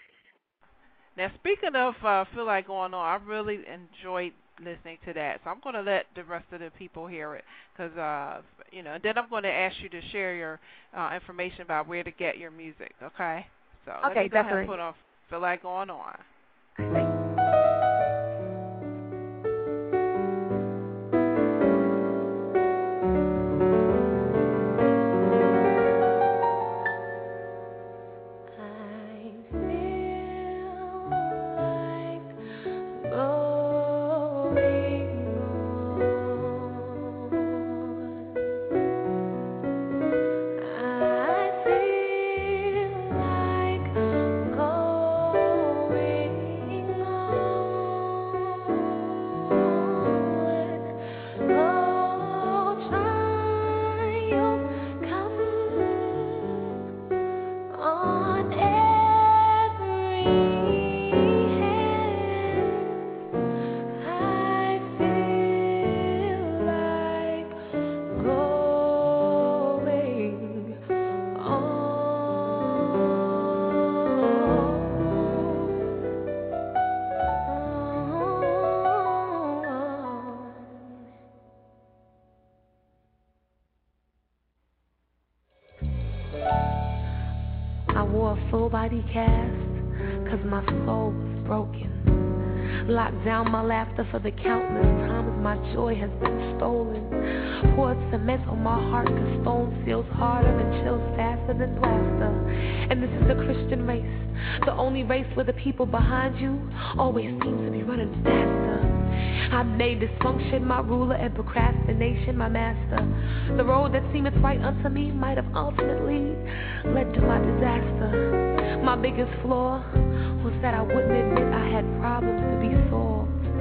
A: Now, speaking of uh, Feel Like Going On, I really enjoyed listening to that, so I'm going to let the rest of the people hear it, because uh you know, and then I'm going to ask you to share your uh, information about where to get your music. Okay, so
D: okay,
A: let me go
D: definitely.
A: ahead and put on Feel Like Going On.
C: Body cast, cause my soul was broken. Locked down my laughter for the countless times my joy has been stolen. Poured cement on my heart, cause stone feels harder and chills faster than plaster. And this is the Christian race, the only race where the people behind you always seem to be running faster. I made dysfunction my ruler and procrastination my master. The road that seemeth right unto me might have ultimately led to my disaster. My biggest flaw was that I wouldn't admit I had problems to be solved.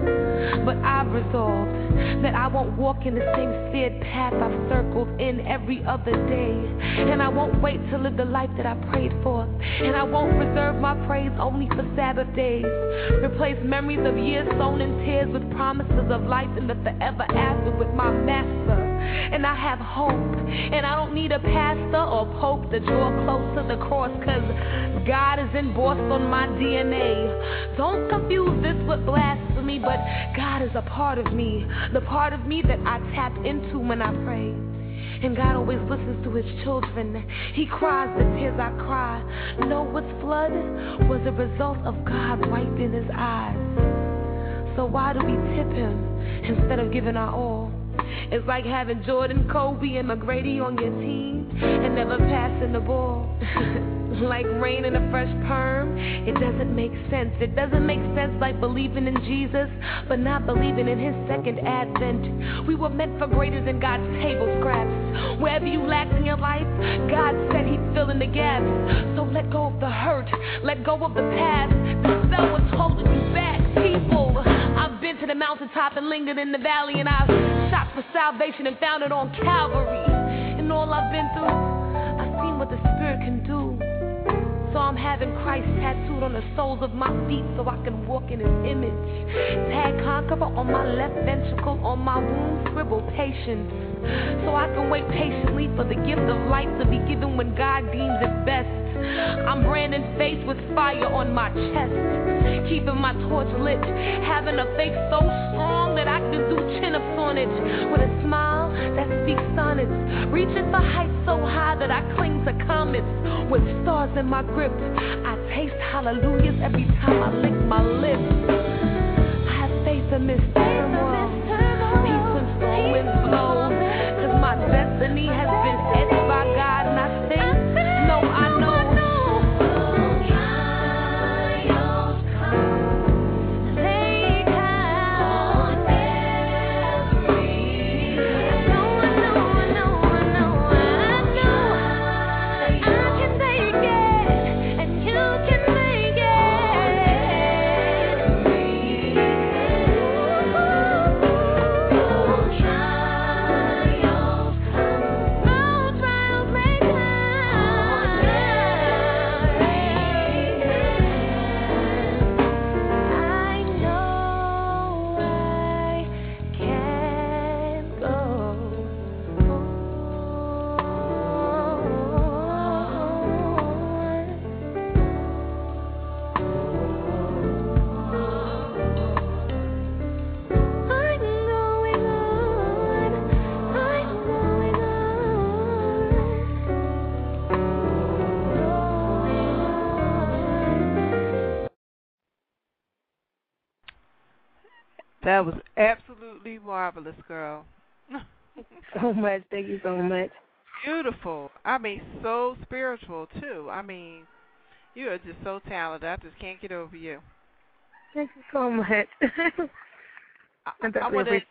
C: But I've resolved that I won't walk in the same feared path I've circled in every other day. And I won't wait to live the life that I prayed for. And I won't reserve my praise only for Sabbath days. Replace memories of years sown in tears with promises of life in the forever after with my master. And I have hope. And I don't need a pastor or pope to draw close to the cross, cause God is embossed on my D N A. Don't confuse this with blasphemy, but God is a part of me, the part of me that I tap into when I pray. And God always listens to his children. He cries the tears I cry. Noah's flood was a result of God wiping his eyes. So why do we tip him instead of giving our all? It's like having Jordan, Kobe, and McGrady on your team and never passing the ball. Like rain in a fresh perm, it doesn't make sense. It doesn't make sense like believing in Jesus, but not believing in his second advent. We were meant for greater than God's table scraps. Wherever you lack in your life, God said he'd fill in the gaps. So let go of the hurt, let go of the past. The spell was holding you back, people. I've been to the mountaintop and lingered in the valley, and I've shot for salvation and found it on Calvary. And all I've been through, I've seen what the Spirit can do. So I'm having Christ tattooed on the soles of my feet so I can walk in his image. Tag conqueror on my left ventricle, on my womb scribble patience. So I can wait patiently for the gift of life to be given when God deems it best. I'm branding faith with fire on my chest, keeping my torch lit, having a faith so strong that I can do chin-ups on it, with a smile that speaks sonnets, reaching for heights so high that I cling to comets, with stars in my grip. I taste hallelujahs every time I lick my lips. I have faith in this turmoil, peace when storm winds blow, cause my destiny has been etched by God, and I think, no, I know.
A: That was absolutely marvelous, girl.
D: So much. Thank you so much.
A: Beautiful. I mean, so spiritual, too. I mean, you are just so talented. I just can't get over you.
D: Thank you so much. I,
A: I want to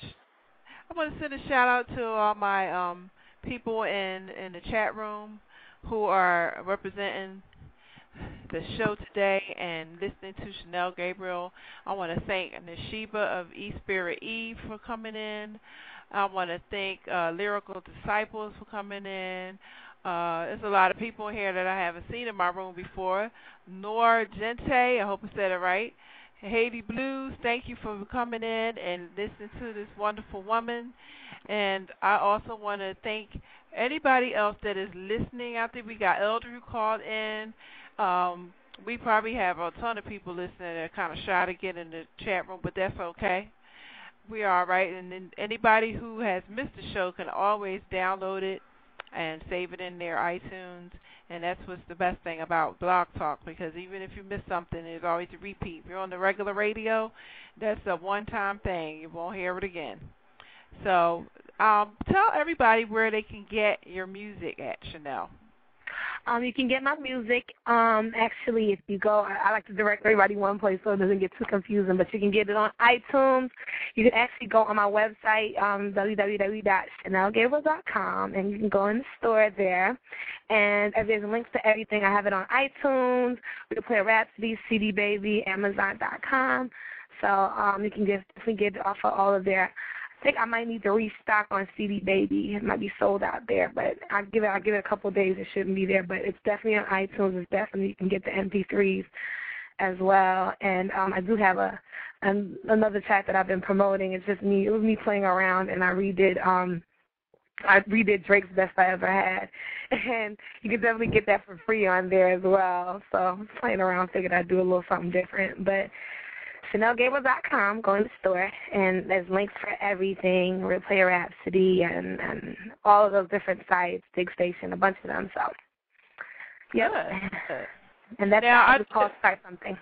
A: I want to send a shout out to all my um people in in the chat room who are representing the show today and listening to Chanel Gabriel. I want to thank Nashiba of E Spirit Eve for coming in. I want to thank uh, Lyrical Disciples for coming in. Uh, there's a lot of people here that I haven't seen in my room before. Nor Gente, I hope I said it right. Haiti Blues, thank you for coming in and listening to this wonderful woman. And I also want to thank anybody else that is listening out there. We got Elder who called in. Um, we probably have a ton of people listening that are kind of shy to get in the chat room, but that's okay. We are all right. And then anybody who has missed the show can always download it and save it in their iTunes. And that's what's the best thing about Blog Talk, because even if you miss something, there's always a repeat. If you're on the regular radio, that's a one-time thing. You won't hear it again. So um, tell everybody where they can get your music at, Chanel.
D: Um, you can get my music. Um, actually, if you go, I, I like to direct everybody one place so it doesn't get too confusing, but you can get it on iTunes. You can actually go on my website, um, w w w dot chanel gabriel dot com, and you can go in the store there. And uh, there's links to everything. I have it on iTunes, Real Player Rhapsody, C D Baby, Amazon dot com. So um, you can get definitely get it off of all of their. I think I might need to restock on C D Baby. It might be sold out there, but I give it. I give it a couple of days. It shouldn't be there, but it's definitely on iTunes. It's definitely you can get the M P threes as well. And um, I do have a an, another track that I've been promoting. It's just me. It was me playing around, and I redid. Um, I redid Drake's Best I Ever Had, and you can definitely get that for free on there as well. So I'm playing around, figured I'd do a little something different, but. Chanel Gabriel dot com, go in the store, and there's links for everything, Real Player Rhapsody, and, and all of those different sites, Dig Station, a bunch of them. So, yep.
A: Good.
D: And that's
A: now,
D: how
A: I,
D: it's called Start Something.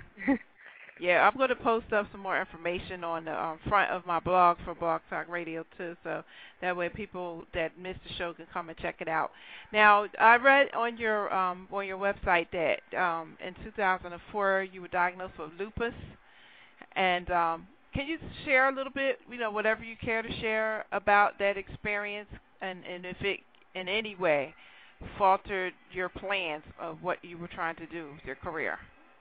A: Yeah, I'm going to post up some more information on the um, front of my blog for Blog Talk Radio, too, so that way people that missed the show can come and check it out. Now, I read on your um, on your website that um, in two thousand four you were diagnosed with lupus. And um, can you share a little bit, you know, whatever you care to share about that experience, and, and if it in any way faltered your plans of what you were trying to do with your career?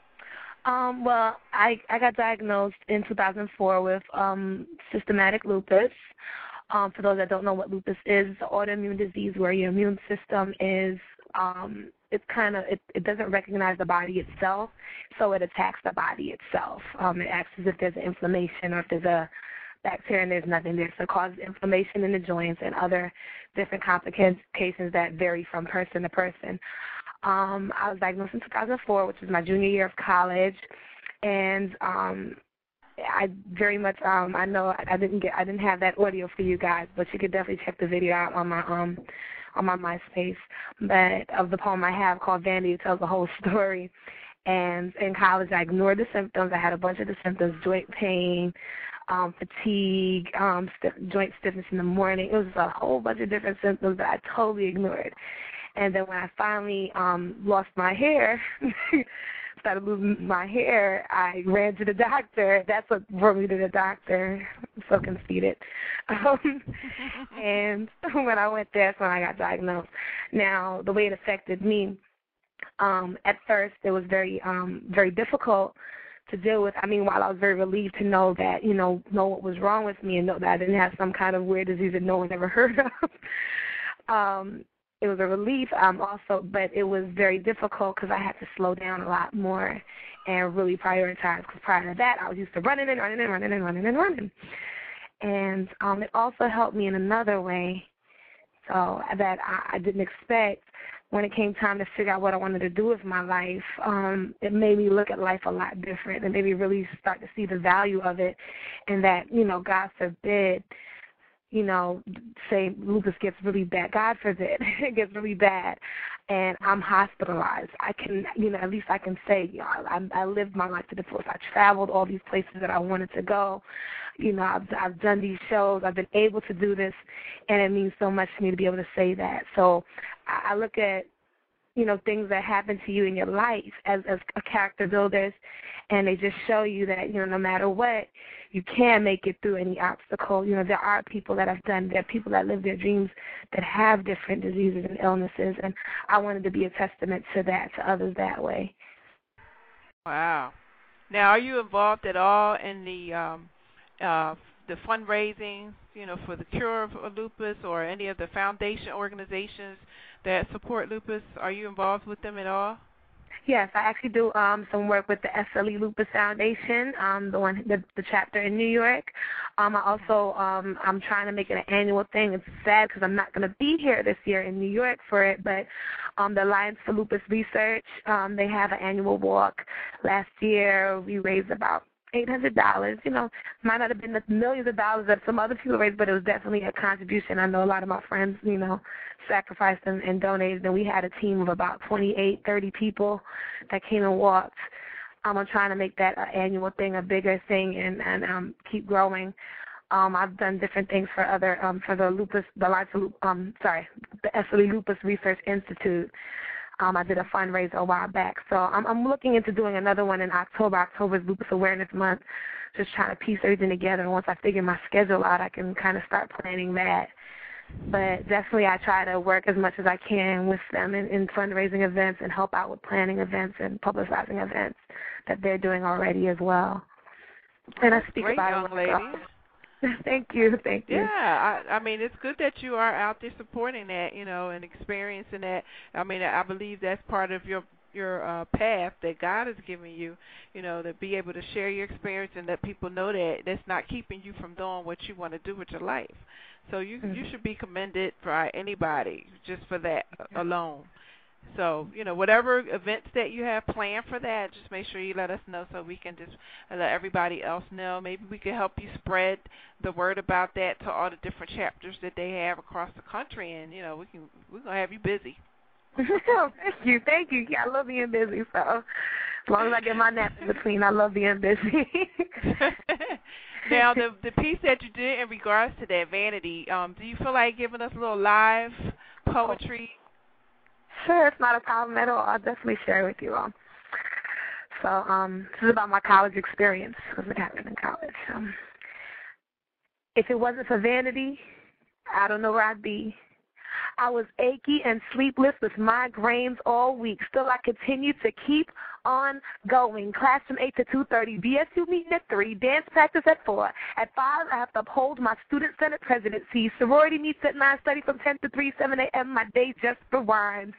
D: Um, well, I, I got diagnosed in two thousand four with um, systematic lupus. Um, for those that don't know what lupus is, it's an autoimmune disease where your immune system is um, it's kind of, it, it doesn't recognize the body itself, so it attacks the body itself. Um, it acts as if there's an inflammation or if there's a bacteria and there's nothing there, so it causes inflammation in the joints and other different complications that vary from person to person. Um, I was diagnosed in two thousand four, which was my junior year of college, and um, I very much um, I know I didn't get I didn't have that audio for you guys, but you could definitely check the video out on my um on my MySpace. But of the poem I have called Vanity, it tells the whole story. And in college, I ignored the symptoms. I had a bunch of the symptoms: joint pain, um, fatigue, um, stiff, joint stiffness in the morning. It was a whole bunch of different symptoms that I totally ignored. And then when I finally um, lost my hair, started losing my hair, I ran to the doctor. That's what brought me to the doctor. I'm so conceited. Um, and when I went there, that's when I got diagnosed. Now, the way it affected me, um, at first it was very, um, very difficult to deal with. I mean, while I was very relieved to know that, you know, know what was wrong with me and know that I didn't have some kind of weird disease that no one ever heard of. um, It was a relief um, also, but it was very difficult because I had to slow down a lot more and really prioritize, because prior to that, I was used to running and running and running and running and running. And um, it also helped me in another way, so that I, I didn't expect. When it came time to figure out what I wanted to do with my life, um, it made me look at life a lot different and made me really start to see the value of it, and that, you know, God forbid, you know, say lupus gets really bad. God forbid, it gets really bad, and I'm hospitalized. I can, you know, at least I can say, you know, I, I lived my life to the fullest. I traveled all these places that I wanted to go. You know, I've, I've done these shows. I've been able to do this, and it means so much to me to be able to say that. So I, I look at, you know, things that happen to you in your life as, as a character builders, and they just show you that, you know, no matter what, you can make it through any obstacle. You know, there are people that have done, there are people that live their dreams that have different diseases and illnesses, and I wanted to be a testament to that, to others that way.
A: Wow. Now, are you involved at all in the um, uh, the fundraising, you know, for the cure of lupus, or any of the foundation organizations that support lupus? Are you involved with them at all?
D: Yes, I actually do um, some work with the S L E Lupus Foundation, um, the one, the, the chapter in New York. Um, I also, um, I'm trying to make it an annual thing. It's sad because I'm not going to be here this year in New York for it, but um, the Alliance for Lupus Research, um, they have an annual walk. Last year, we raised about eight hundred dollars. You know, might not have been the millions of dollars that some other people raised, but it was definitely a contribution. I know a lot of my friends, you know, sacrificed and, and donated, and we had a team of about twenty-eight, thirty people that came and walked. Um, I'm trying to make that an annual thing, a bigger thing, and, and um, keep growing. Um, I've done different things for other, um, for the lupus, the Alliance for, um, sorry, the S L E Lupus Research Institute. Um, I did a fundraiser a while back. So I'm, I'm looking into doing another one in October. October is Lupus Awareness Month. Just trying to piece everything together. And once I figure my schedule out, I can kind of start planning that. But definitely I try to work as much as I can with them in, in fundraising events and help out with planning events and publicizing events that they're doing already as well. And I
A: That's
D: speak
A: great,
D: about
A: young
D: it.
A: lady.
D: Thank you, thank you.
A: Yeah, I, I mean, it's good that you are out there supporting that, you know, and experiencing that. I mean, I believe that's part of your your uh, path that God has given you, you know, to be able to share your experience and let people know that that's not keeping you from doing what you want to do with your life. So you mm-hmm. you should be commended for anybody just for that alone. So, you know, whatever events that you have planned for that, just make sure you let us know so we can just let everybody else know. Maybe we can help you spread the word about that to all the different chapters that they have across the country, and, you know, we can, we're going to have you busy.
D: Oh, thank you, thank you. Yeah, I love being busy, so as long as I get my nap in between, I love being busy.
A: Now, the the piece that you did in regards to that vanity, um, do you feel like giving us a little live poetry?
D: Sure, it's not a problem at all. I'll definitely share it with you all. So, um, this is about my college experience, because it happened in college. Um, if it wasn't for vanity, I don't know where I'd be. I was achy and sleepless with migraines all week. Still, I continued to keep on going. Class from eight to two thirty, B S U meeting at three, dance practice at four. At five, I have to uphold my student senate presidency. Sorority meets at nine, study from ten to three, seven a.m. My day just rewinds.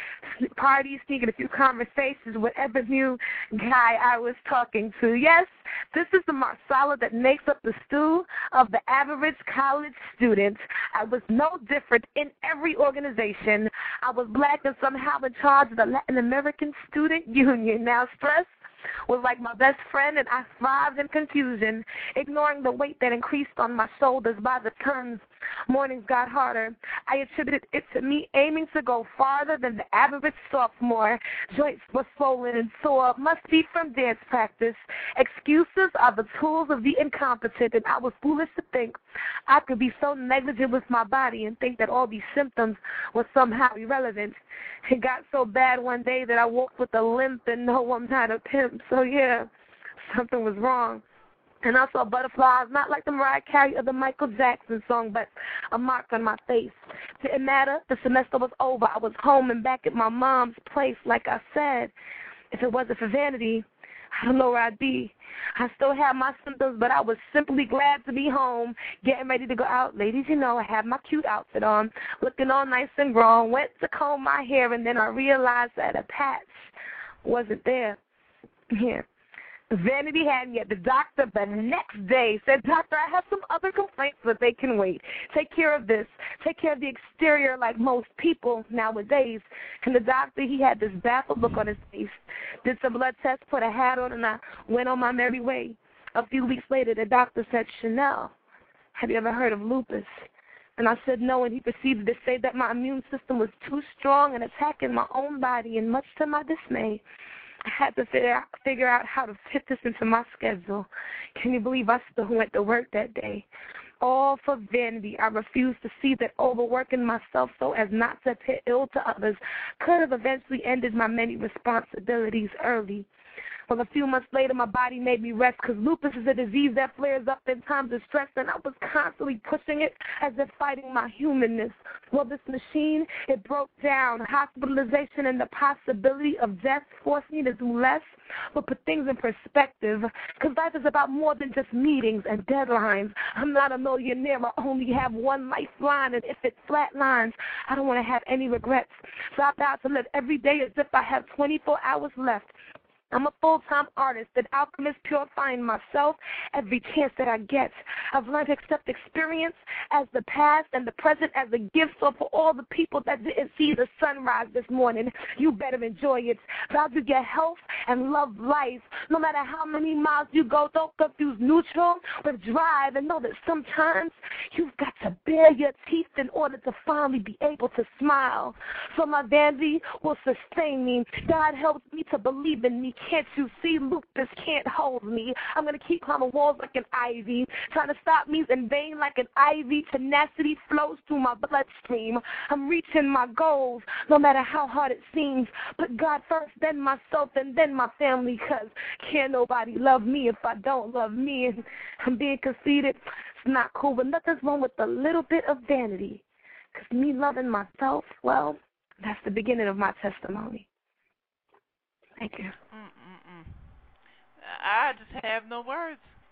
D: Parties, sneaking a few conversations with every new guy I was talking to. Yes, this is the marsala that makes up the stew of the average college student. I was no different in every organization. I was black and somehow in charge of the Latin American Student Union. Now, stress was like my best friend, and I thrived in confusion, ignoring the weight that increased on my shoulders by the tons. Mornings got harder. I attributed it to me aiming to go farther than the average sophomore. Joints were swollen and sore, must be from dance practice. Excuses are the tools of the incompetent, and I was foolish to think I could be so negligent with my body and think that all these symptoms were somehow irrelevant. It got so bad one day that I walked with a limp and no, I'm not a pimp. So, yeah, something was wrong. And I saw butterflies, not like the Mariah Carey or the Michael Jackson song, but a mark on my face. Didn't matter. The semester was over. I was home and back at my mom's place, like I said. If it wasn't for vanity, I don't know where I'd be. I still have my symptoms, but I was simply glad to be home, getting ready to go out. Ladies, you know, I had my cute outfit on, looking all nice and grown, went to comb my hair, and then I realized that a patch wasn't there. Yeah. Vanity hadn't yet. The doctor the next day said, Doctor, I have some other complaints, but they can wait. Take care of this. Take care of the exterior like most people nowadays. And the doctor, he had this baffled look on his face. Did some blood tests, put a hat on, and I went on my merry way. A few weeks later, the doctor said, Chanel, have you ever heard of lupus? And I said no, and he proceeded to say that my immune system was too strong and attacking my own body, and much to my dismay, I had to figure out, figure out how to fit this into my schedule. Can you believe I still went to work that day? All for vanity. I refused to see that overworking myself so as not to appear ill to others could have eventually ended my many responsibilities early. Well, a few months later, my body made me rest because lupus is a disease that flares up in times of stress, and I was constantly pushing it as if fighting my humanness. Well, this machine, it broke down. Hospitalization and the possibility of death forced me to do less, but put things in perspective, because life is about more than just meetings and deadlines. I'm not a millionaire. I only have one lifeline, and if it flatlines, I don't want to have any regrets. So I vow to live every day as if I have twenty-four hours left. I'm a full-time artist, an alchemist purifying myself every chance that I get. I've learned to accept experience as the past and the present as a gift. So for all the people that didn't see the sunrise this morning, you better enjoy it. Value your health and love life. No matter how many miles you go, don't confuse neutral with drive, and know that sometimes you've got to bare your teeth in order to finally be able to smile. So my vanity will sustain me. God helps me to believe in me. Can't you see? Lupus can't hold me. I'm going to keep climbing walls like an ivy. Trying to stop me in vain like an ivy. Tenacity flows through my bloodstream. I'm reaching my goals, no matter how hard it seems. Put God first, then myself, and then my family, because can't nobody love me if I don't love me. And I'm being conceited. It's not cool, but nothing's wrong with a little bit of vanity. Because me loving myself, well, that's the beginning of my testimony. Thank you.
A: Mm-mm-mm. I just have no words.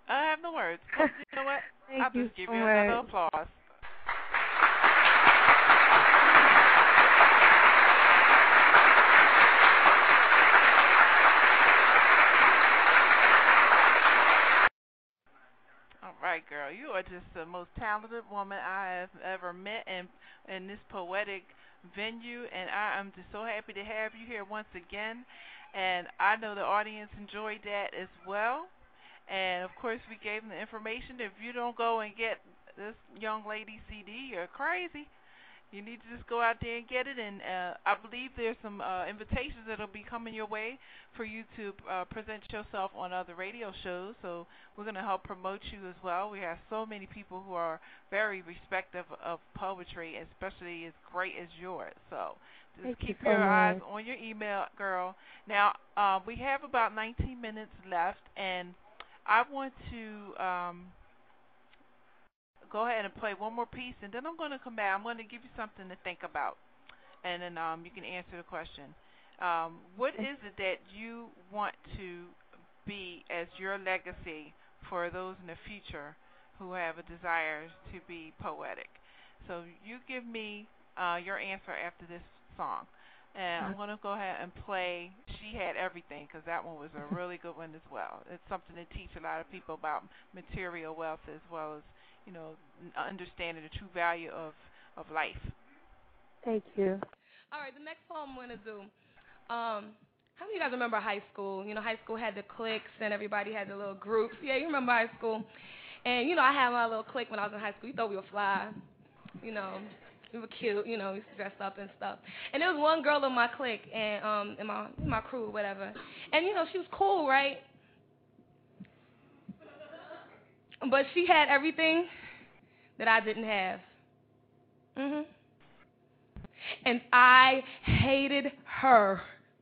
A: I have no words. Well, you know what?
D: Thank
A: I'll
D: you
A: just give
D: so
A: you
D: much.
A: another applause. All right, girl. You are just the most talented woman I have ever met in in this poetic venue, and I am just so happy to have you here once again. And I know the audience enjoyed that as well. And of course, we gave them the information. If you don't go and get this young lady C D, you're crazy. You need to just go out there and get it. And uh, I believe there's some uh, invitations that'll be coming your way for you to uh, present yourself on other radio shows. So we're going to help promote you as well. We have so many people who are very respective of poetry, especially as great as yours. So just
D: Thank
A: keep
D: you so
A: your eyes
D: much.
A: on your email, girl. Now, uh, we have about nineteen minutes left, and I want to um, go ahead and play one more piece, and then I'm going to come back. I'm going to give you something to think about, and then um, you can answer the question. Um, what is it that you want to be as your legacy for those in the future who have a desire to be poetic? So you give me uh, your answer after this song. And I'm going to go ahead and play She Had Everything, because that one was a really good one as well. It's something to teach a lot of people about material wealth as well as, you know, understanding the true value of, of life.
D: Thank you.
C: All right, the next poem I'm going to do. Um, how many of you guys remember high school? You know, high school had the cliques and everybody had the little groups. Yeah, you remember high school. And, you know, I had my little clique when I was in high school. You thought we were fly, you know. We were cute, you know, we used to dress up and stuff. And there was one girl in my clique and um in my in my crew, whatever. And you know, she was cool, right? But she had everything that I didn't have. Mhm. And I hated her.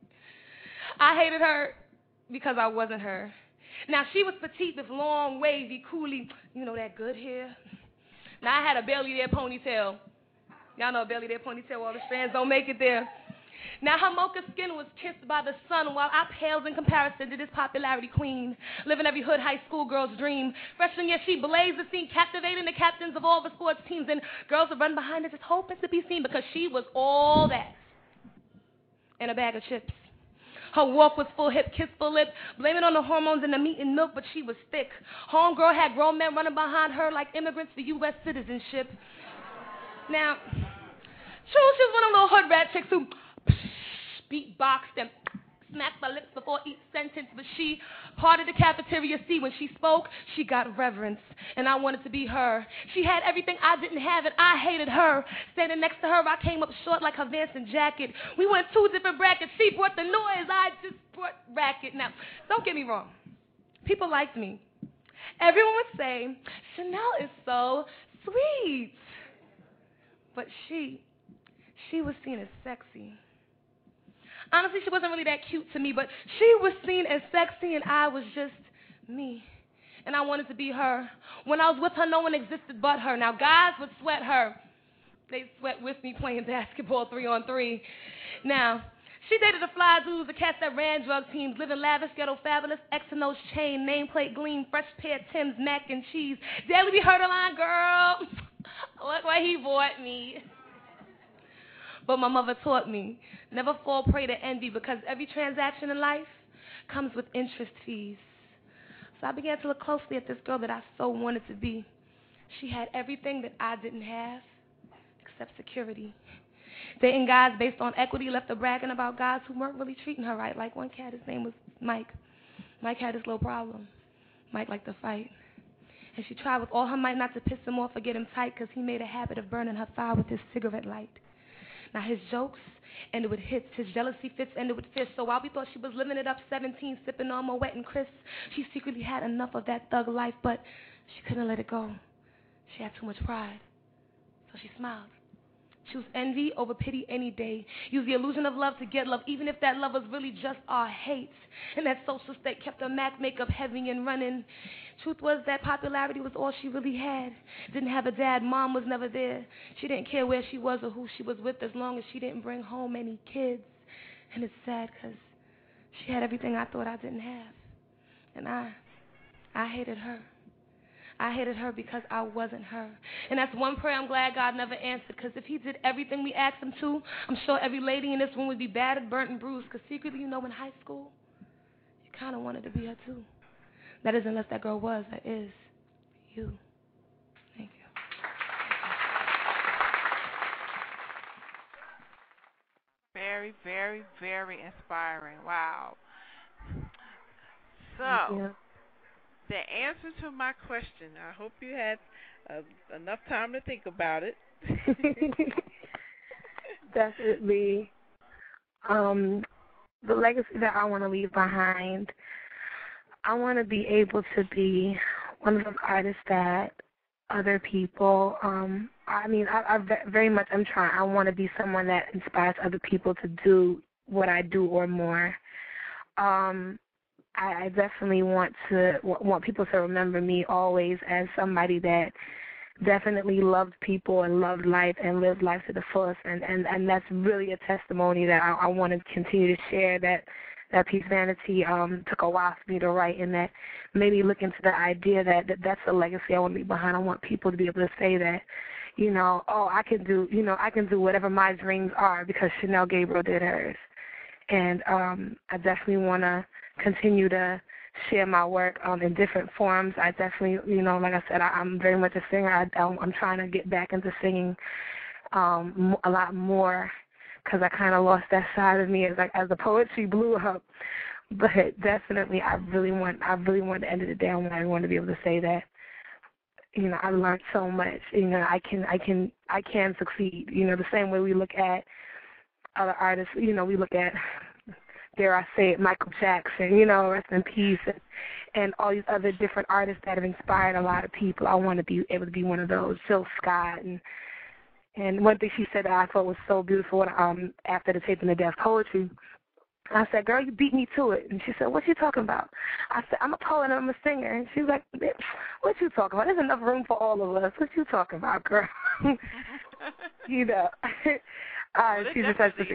C: I hated her because I wasn't her. Now she was petite with long, wavy, coolie, you know, that good hair. Now I had a belly there ponytail. Y'all know a belly there ponytail, all the strands don't make it there. Now her mocha skin was kissed by the sun while I paled in comparison to this popularity queen, living every hood high school girl's dream. Freshman year she blazed the scene, captivating the captains of all the sports teams, and girls would run behind her just hoping to be seen because she was all that and a bag of chips. Her walk was full hip, kiss full lip, blaming on the hormones and the meat and milk, but she was thick. Homegirl had grown men running behind her like immigrants for U S citizenship. Now, true, she was one of those hood rat chicks who beatboxed and smacked her lips before each sentence, but she parted the cafeteria C. When she spoke, she got reverence, and I wanted to be her. She had everything I didn't have, and I hated her. Standing next to her, I came up short like her Vanson jacket. We went two different brackets. She brought the noise, I just brought racket. Now, don't get me wrong. People liked me. Everyone would say, Chanel is so sweet. But she, she was seen as sexy. Honestly, she wasn't really that cute to me, but she was seen as sexy, and I was just me. And I wanted to be her. When I was with her, no one existed but her. Now, guys would sweat her. They sweat with me playing basketball three on three. Now, she dated the fly dudes, the cats that ran drug teams, living lavish, ghetto, fabulous, X and O's chain, nameplate gleam, fresh pair of Tim's, mac and cheese. Daily we heard a line, girl. Look what he bought me. But my mother taught me, never fall prey to envy because every transaction in life comes with interest fees. So I began to look closely at this girl that I so wanted to be. She had everything that I didn't have except security. Dating guys based on equity, left her bragging about guys who weren't really treating her right. Like one cat, his name was Mike. Mike had this little problem. Mike liked to fight. And she tried with all her might not to piss him off or get him tight because he made a habit of burning her thigh with his cigarette light. Now his jokes ended with hits, his jealousy fits ended with fists. So while we thought she was living it up, seventeen, sipping on more wet and crisp, she secretly had enough of that thug life, but she couldn't let it go. She had too much pride. So she smiled. Choose envy over pity any day. Use the illusion of love to get love, even if that love was really just our hate. And that social state kept her Mac makeup heavy and running. Truth was that popularity was all she really had. Didn't have a dad, mom was never there. She didn't care where she was or who she was with as long as she didn't bring home any kids. And it's sad because she had everything I thought I didn't have. And I, I hated her. I hated her because I wasn't her. And that's one prayer I'm glad God never answered, because if he did everything we asked him to, I'm sure every lady in this room would be battered, burnt, and bruised, because secretly, you know, in high school, you kind of wanted to be her too. That is, unless that girl was, that is you. Thank you.
A: Very, very, very inspiring. Wow. So, the answer to my question, I hope you had uh, enough time to think about it.
D: Definitely. Um, the legacy that I want to leave behind, I want to be able to be one of those artists that other people, um, I mean, I, I very much am trying. I want to be someone that inspires other people to do what I do or more. Um, I, I definitely want to want people to remember me always as somebody that definitely loved people and loved life and lived life to the fullest, and, and, and that's really a testimony that I, I want to continue to share, that that piece Vanity um, took a while for me to write, and that maybe look into the idea that, that that's the legacy I want to leave behind. I want people to be able to say that, you know, oh, I can do, you know, I can do whatever my dreams are because Chanel Gabriel did hers. And um, I definitely want to continue to share my work um, in different forms. I definitely, you know, like I said, I, I'm very much a singer. I, I'm trying to get back into singing um, a lot more because I kind of lost that side of me as like as the poetry blew up. But definitely, I really want, I really want the end of the day, I want everyone to be able to say that, you know, I learned so much. You know, I can, I can, I can succeed. You know, the same way we look at other artists. You know, we look at, dare I say it, Michael Jackson, you know, rest in peace, and, and all these other different artists that have inspired a lot of people. I want to be able to be one of those. Jill Scott, and and one thing she said that I thought was so beautiful um, after the taping of Deaf Poetry, I said, girl, you beat me to it. And she said, what you talking about? I said, I'm a poet and I'm a singer. And she was like, what you talking about? There's enough room for all of us. What you talking about, girl? You know. uh,
A: well,
D: she just has to.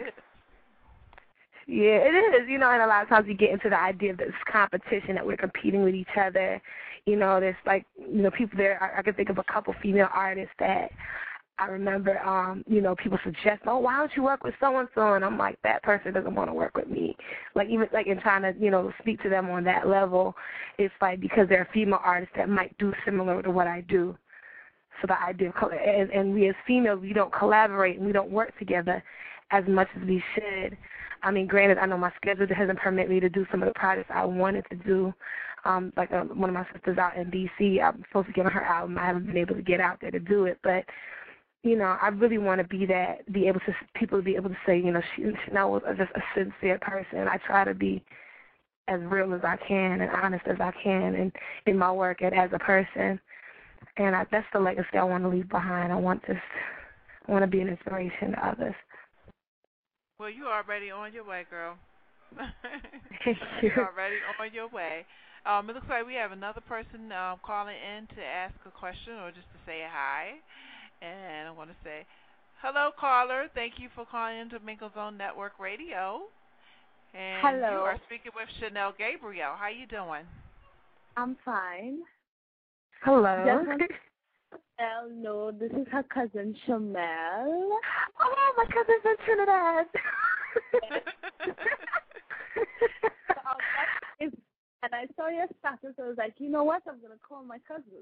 D: Yeah, it is, you know, and a lot of times we get into the idea of this competition, that we're competing with each other. You know, there's like, you know, people there, I, I can think of a couple female artists that I remember, um, you know, people suggest, oh, why don't you work with so-and-so? And I'm like, that person doesn't want to work with me. Like, even like in trying to, you know, speak to them on that level, it's like because they're female artists that might do similar to what I do. So the idea of, and, and we as females, we don't collaborate and we don't work together as much as we should. I mean, granted, I know my schedule doesn't permit me to do some of the projects I wanted to do. Um, like uh, one of my sisters out in D C, I'm supposed to get on her album. I haven't been able to get out there to do it, but you know, I really want to be that, be able to, people to be able to say, you know, she, Chanel was just a sincere person. I try to be as real as I can and honest as I can in, in my work and as a person. And I, that's the legacy I want to leave behind. I want this, I want to be an inspiration to others.
A: Well, you're already on your way, girl.
D: Thank you.
A: You're already on your way. Um, it looks like we have another person um, calling in to ask a question or just to say hi. And I want to say, hello, caller. Thank you for calling into Mingle Zone Network Radio. And
H: hello.
A: You are speaking with Chanel Gabriel. How you doing?
H: I'm fine.
D: Hello.
H: Chanel, no, this is her cousin, Shamel.
D: Oh, my cousin's in Trinidad.
H: so, and I saw your status. I was like, you know what? I'm going to call my cousin.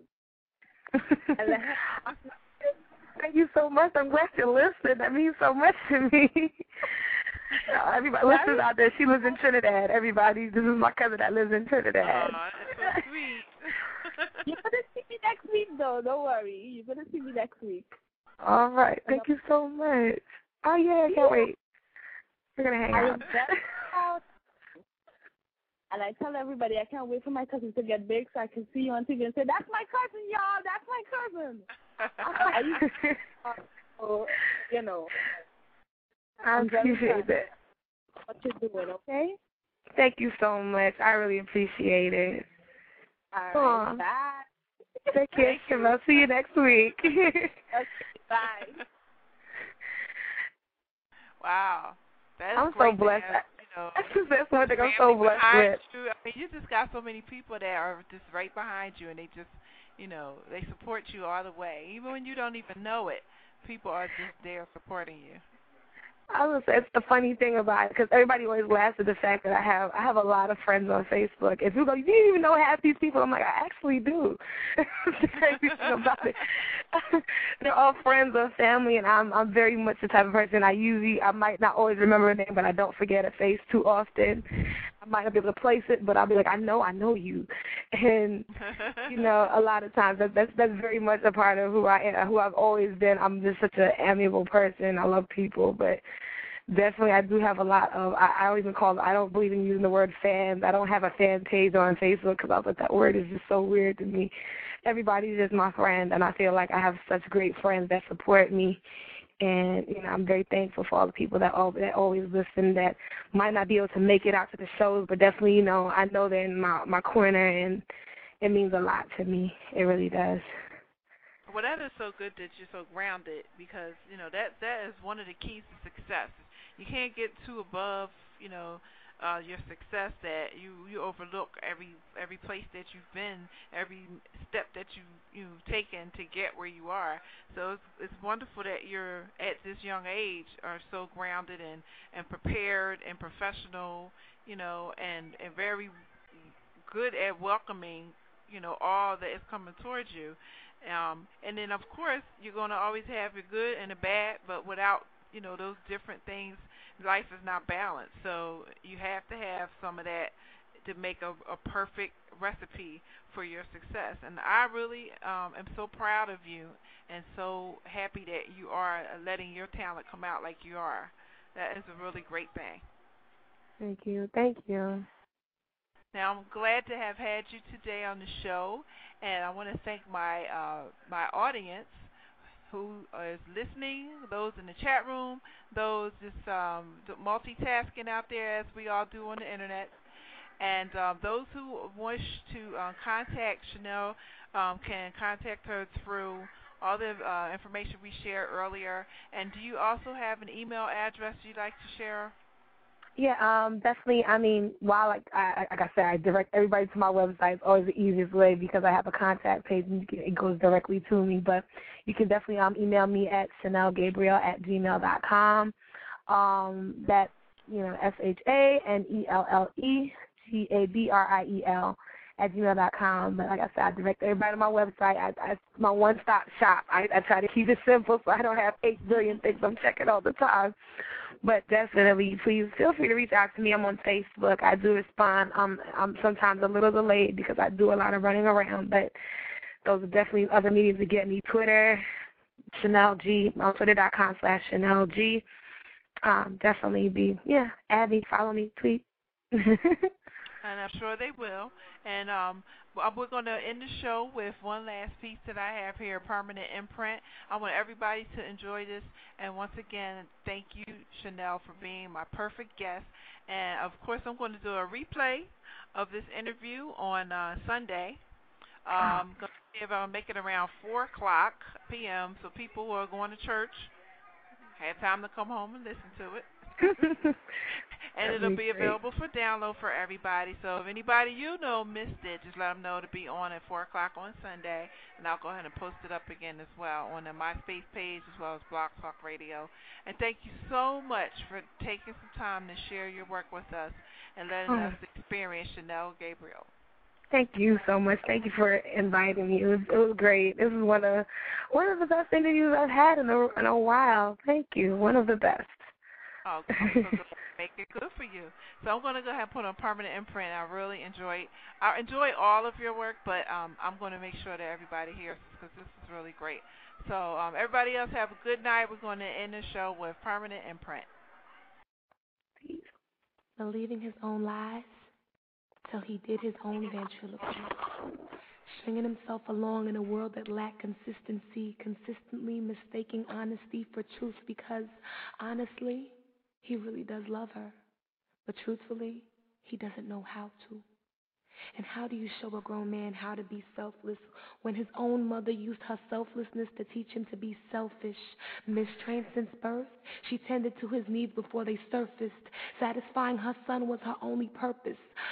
D: Thank you so much. I'm glad you listened. That means so much to me. uh, everybody listens out there. She lives in Trinidad. Everybody, this is my cousin that lives in Trinidad.
A: Oh, that's so sweet.
H: You're going to see me next week, though. Don't worry. You're going to see me next week.
D: All right. Thank you so much. Oh, yeah. I can't wait. We're going to hang
H: I
D: out.
H: out. And I tell everybody I can't wait for my cousin to get big so I can see you on T V and say, that's my cousin, y'all. That's my cousin. I used to, so, you know.
D: I appreciate that.
H: What you're doing, okay?
D: Thank you so much. I really appreciate it.
H: All right. Aww. Bye.
D: Take care, Kim. I'll see you next week.
H: Okay, bye.
A: Wow. That is
D: I'm
A: great
D: so blessed.
A: Have, you know,
D: that's just that's one thing I'm so blessed with.
A: You. I mean, you just got so many people that are just right behind you, and they just you know, they support you all the way, even when you don't even know it. People are just there supporting you.
D: I was it's the funny thing about it because everybody always laughs at the fact that I have I have a lot of friends on Facebook. And people go, you didn't even know half these people. I'm like, I actually do. That's the crazy thing about it. They're all friends or family, and I'm I'm very much the type of person I usually I might not always remember a name, but I don't forget a face too often. I might not be able to place it, but I'll be like, I know, I know you, and you know, a lot of times that, that's that's very much a part of who I am, who I've always been. I'm just such an amiable person. I love people, but definitely I do have a lot of. I, I don't even call. I don't believe in using the word fans. I don't have a fan page on Facebook because I was like, that word is just so weird to me. Everybody's just my friend, and I feel like I have such great friends that support me. And, you know, I'm very thankful for all the people that, all, that always listen, that might not be able to make it out to the shows, but definitely, you know, I know they're in my, my corner, and it means a lot to me. It really does.
A: Well, that is so good that you're so grounded because, you know, that that is one of the keys to success. You can't get too above, you know, uh, your success that you, you overlook every every place that you've been, every step that you, you've taken to get where you are. So it's, it's wonderful that you're at this young age are so grounded and, and prepared and professional, you know, and, and very good at welcoming, you know, all that is coming towards you. Um, and then, of course, you're going to always have a good and a bad, but without, you know, those different things, life is not balanced. So you have to have some of that to make a, a perfect recipe for your success. And I really um, am so proud of you and so happy that you are letting your talent come out like you are. That is a really great thing.
D: Thank you. Thank you.
A: Now, I'm glad to have had you today on the show, and I want to thank my uh, my audience who is listening, those in the chat room, those just um, multitasking out there as we all do on the internet, and um, those who wish to uh, contact Chanel um, can contact her through all the uh, information we shared earlier. And do you also have an email address you'd like to share?
D: Yeah, um, definitely. I mean, while like I, like I said, I direct everybody to my website. It's always the easiest way because I have a contact page and you can, it goes directly to me. But you can definitely um, email me at Chanel Gabriel at gmail dot com. Um, that's you know S H A N E L L E G A B R I E L at gmail dot com. But like I said, I direct everybody to my website. I, I, it's my one-stop shop. I, I try to keep it simple so I don't have eight billion things I'm checking all the time. But definitely, please feel free to reach out to me. I'm on Facebook. I do respond. Um, I'm sometimes a little delayed because I do a lot of running around, but those are definitely other mediums to get me. Twitter, Chanel G, on twitter dot com slash Chanel G. Um, definitely be, yeah, add me, follow me, tweet.
A: And I'm sure they will. And um, we're going to end the show with one last piece that I have here, Permanent Imprint. I want everybody to enjoy this. And once again, thank you, Chanel, for being my perfect guest. And, of course, I'm going to do a replay of this interview on uh, Sunday. Um, I'm going to see if I'll make it around four o'clock p.m. so people who are going to church have time to come home and listen to it. And it'll be available for download for everybody. So if anybody you know missed it, just let them know to be on at four o'clock on Sunday. And I'll go ahead and post it up again as well on the MySpace page as well as Blog Talk Radio. And thank you so much for taking some time to share your work with us and letting oh. us experience Chanel Gabriel.
D: Thank you so much. Thank you for inviting me. It was, it was great. This is one of one of the best interviews I've had in a, in a while. Thank you. One of the best.
A: Oh, so make it good for you. So I'm going to go ahead and put on Permanent Imprint. I really enjoy I enjoy all of your work, but um, I'm going to make sure that everybody hears because this is really great. So um, everybody else have a good night. We're going to end the show with Permanent Imprint.
C: Peace. Believing his own lies till he did his own ventriloquy. Stringing himself along in a world that lacked consistency, consistently mistaking honesty for truth because, honestly, he really does love her. But truthfully, he doesn't know how to. And how do you show a grown man how to be selfless when his own mother used her selflessness to teach him to be selfish? Mistrained since birth, she tended to his needs before they surfaced. Satisfying her son was her only purpose.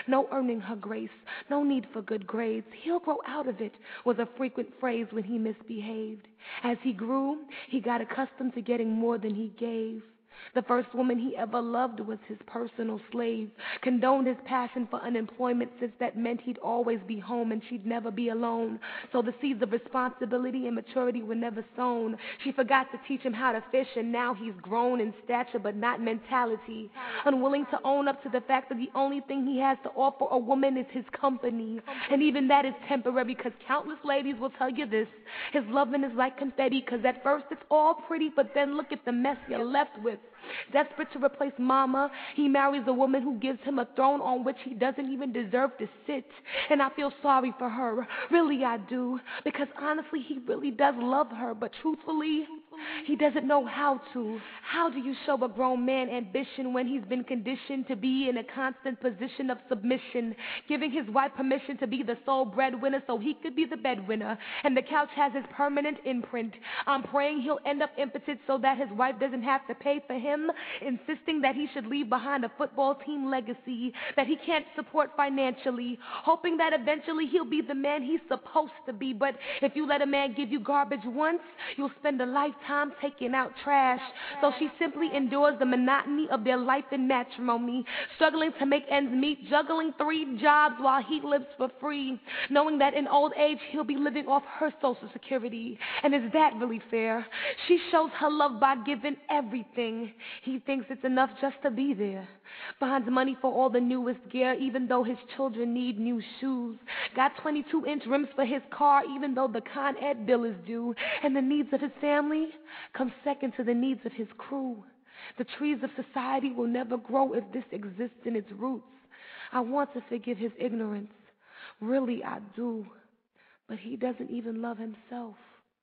C: No earning her grace, no need for good grades. He'll grow out of it was a frequent phrase when he misbehaved. As he grew, he got accustomed to getting more than he gave. The first woman he ever loved was his personal slave. Condoned his passion for unemployment since that meant he'd always be home and she'd never be alone. So the seeds of responsibility and maturity were never sown. She forgot to teach him how to fish, and now he's grown in stature but not mentality. Unwilling to own up to the fact that the only thing he has to offer a woman is his company. And even that is temporary, because countless ladies will tell you this. His loving is like confetti, because at first it's all pretty, but then look at the mess you're left with. Desperate to replace mama, he marries a woman who gives him a throne on which he doesn't even deserve to sit. And I feel sorry for her, really I do, because honestly he really does love her, but truthfully, he doesn't know how to. How do you show a grown man ambition when he's been conditioned to be in a constant position of submission, giving his wife permission to be the sole breadwinner so he could be the bedwinner, and the couch has his permanent imprint? I'm praying he'll end up impotent so that his wife doesn't have to pay for him, insisting that he should leave behind a football team legacy that he can't support financially, hoping that eventually he'll be the man he's supposed to be. But if you let a man give you garbage once, you'll spend a lifetime taking out trash. So she simply endures the monotony of their life in matrimony, struggling to make ends meet, juggling three jobs while he lives for free, knowing that in old age he'll be living off her social security. And is that really fair? She shows her love by giving everything. He thinks it's enough just to be there. Finds money for all the newest gear, even though his children need new shoes. Got twenty-two inch rims for his car, even though the Con Ed bill is due. And the needs of his family come second to the needs of his crew. The trees of society will never grow if this exists in its roots. I want to forgive his ignorance. Really, I do. But he doesn't even love himself.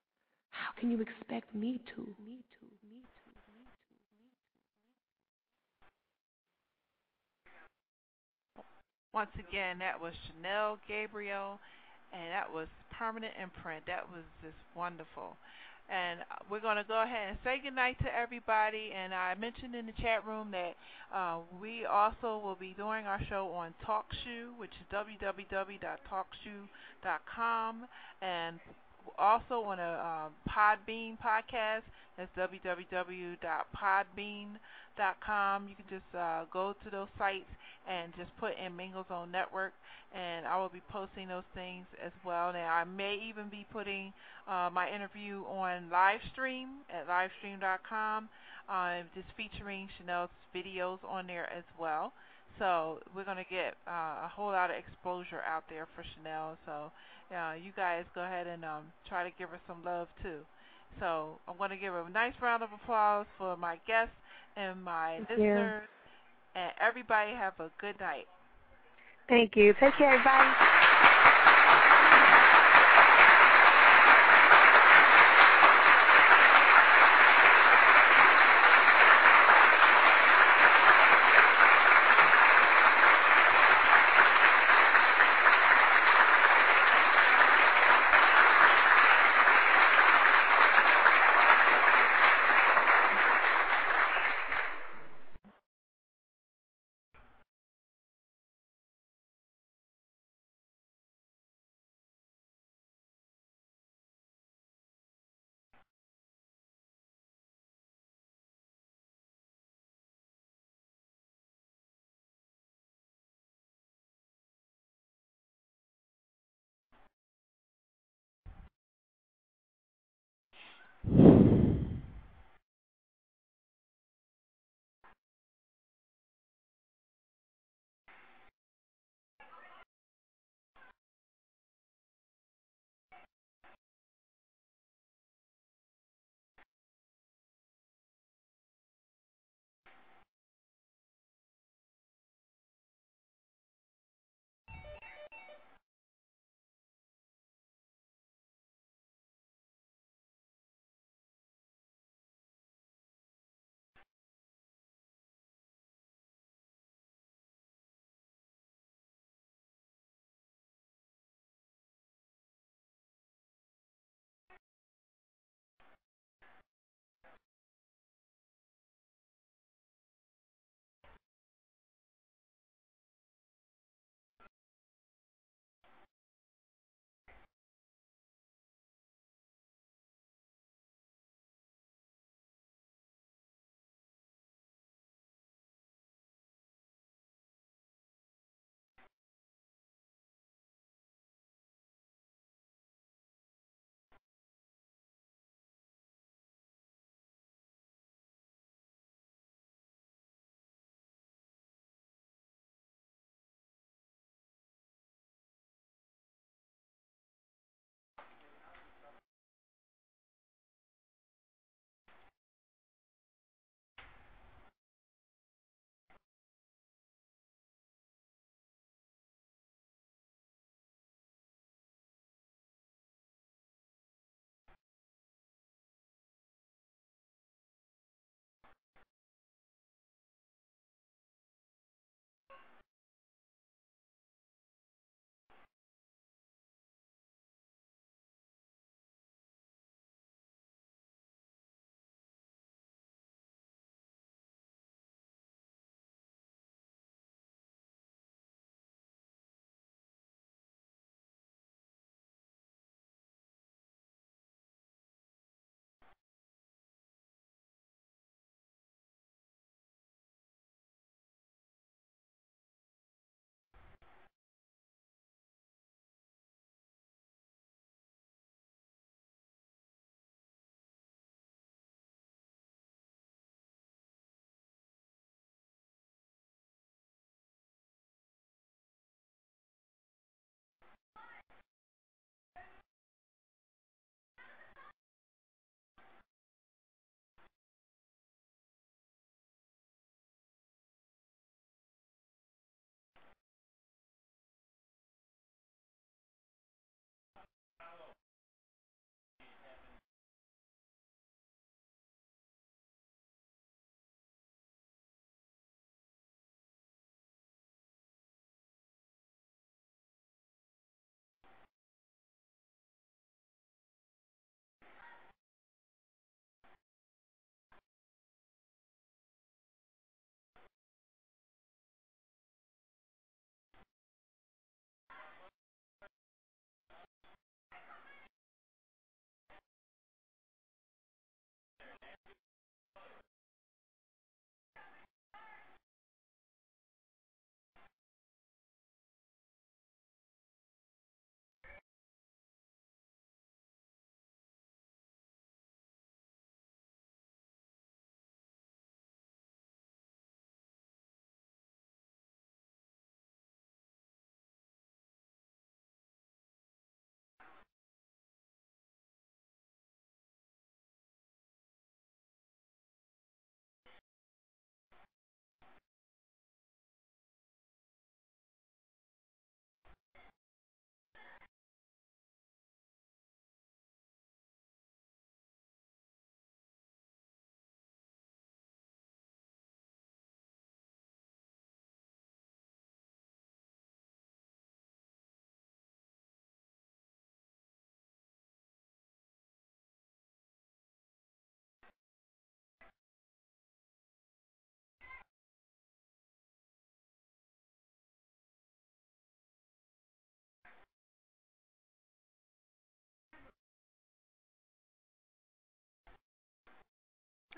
C: How can you expect me to? Me to, me to, me to.
A: Once again, that was Chanel Gabriel, and that was Permanent Imprint. That was just wonderful. And we're going to go ahead and say goodnight to everybody. And I mentioned in the chat room that uh, we also will be doing our show on TalkShoe, which is w w w dot talk shoe dot com, and also on a um, Podbean podcast. That's w w w dot podbean dot com. You can just uh, go to those sites and just put in Mingles on Network, and I will be posting those things as well. Now, I may even be putting uh, my interview on Livestream at livestream dot com, uh, just featuring Chanel's videos on there as well. So we're going to get uh, a whole lot of exposure out there for Chanel. So uh, you guys go ahead and um, try to give her some love too. So I'm going to give a nice round of applause for my guests and my
D: Thank
A: listeners. You. And everybody have a good night.
D: Thank you. Take care, everybody.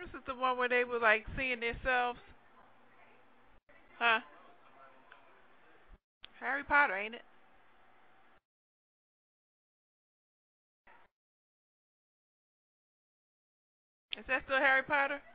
A: This is the one where they were like seeing themselves. Huh? Harry Potter, ain't it? Is that still Harry Potter?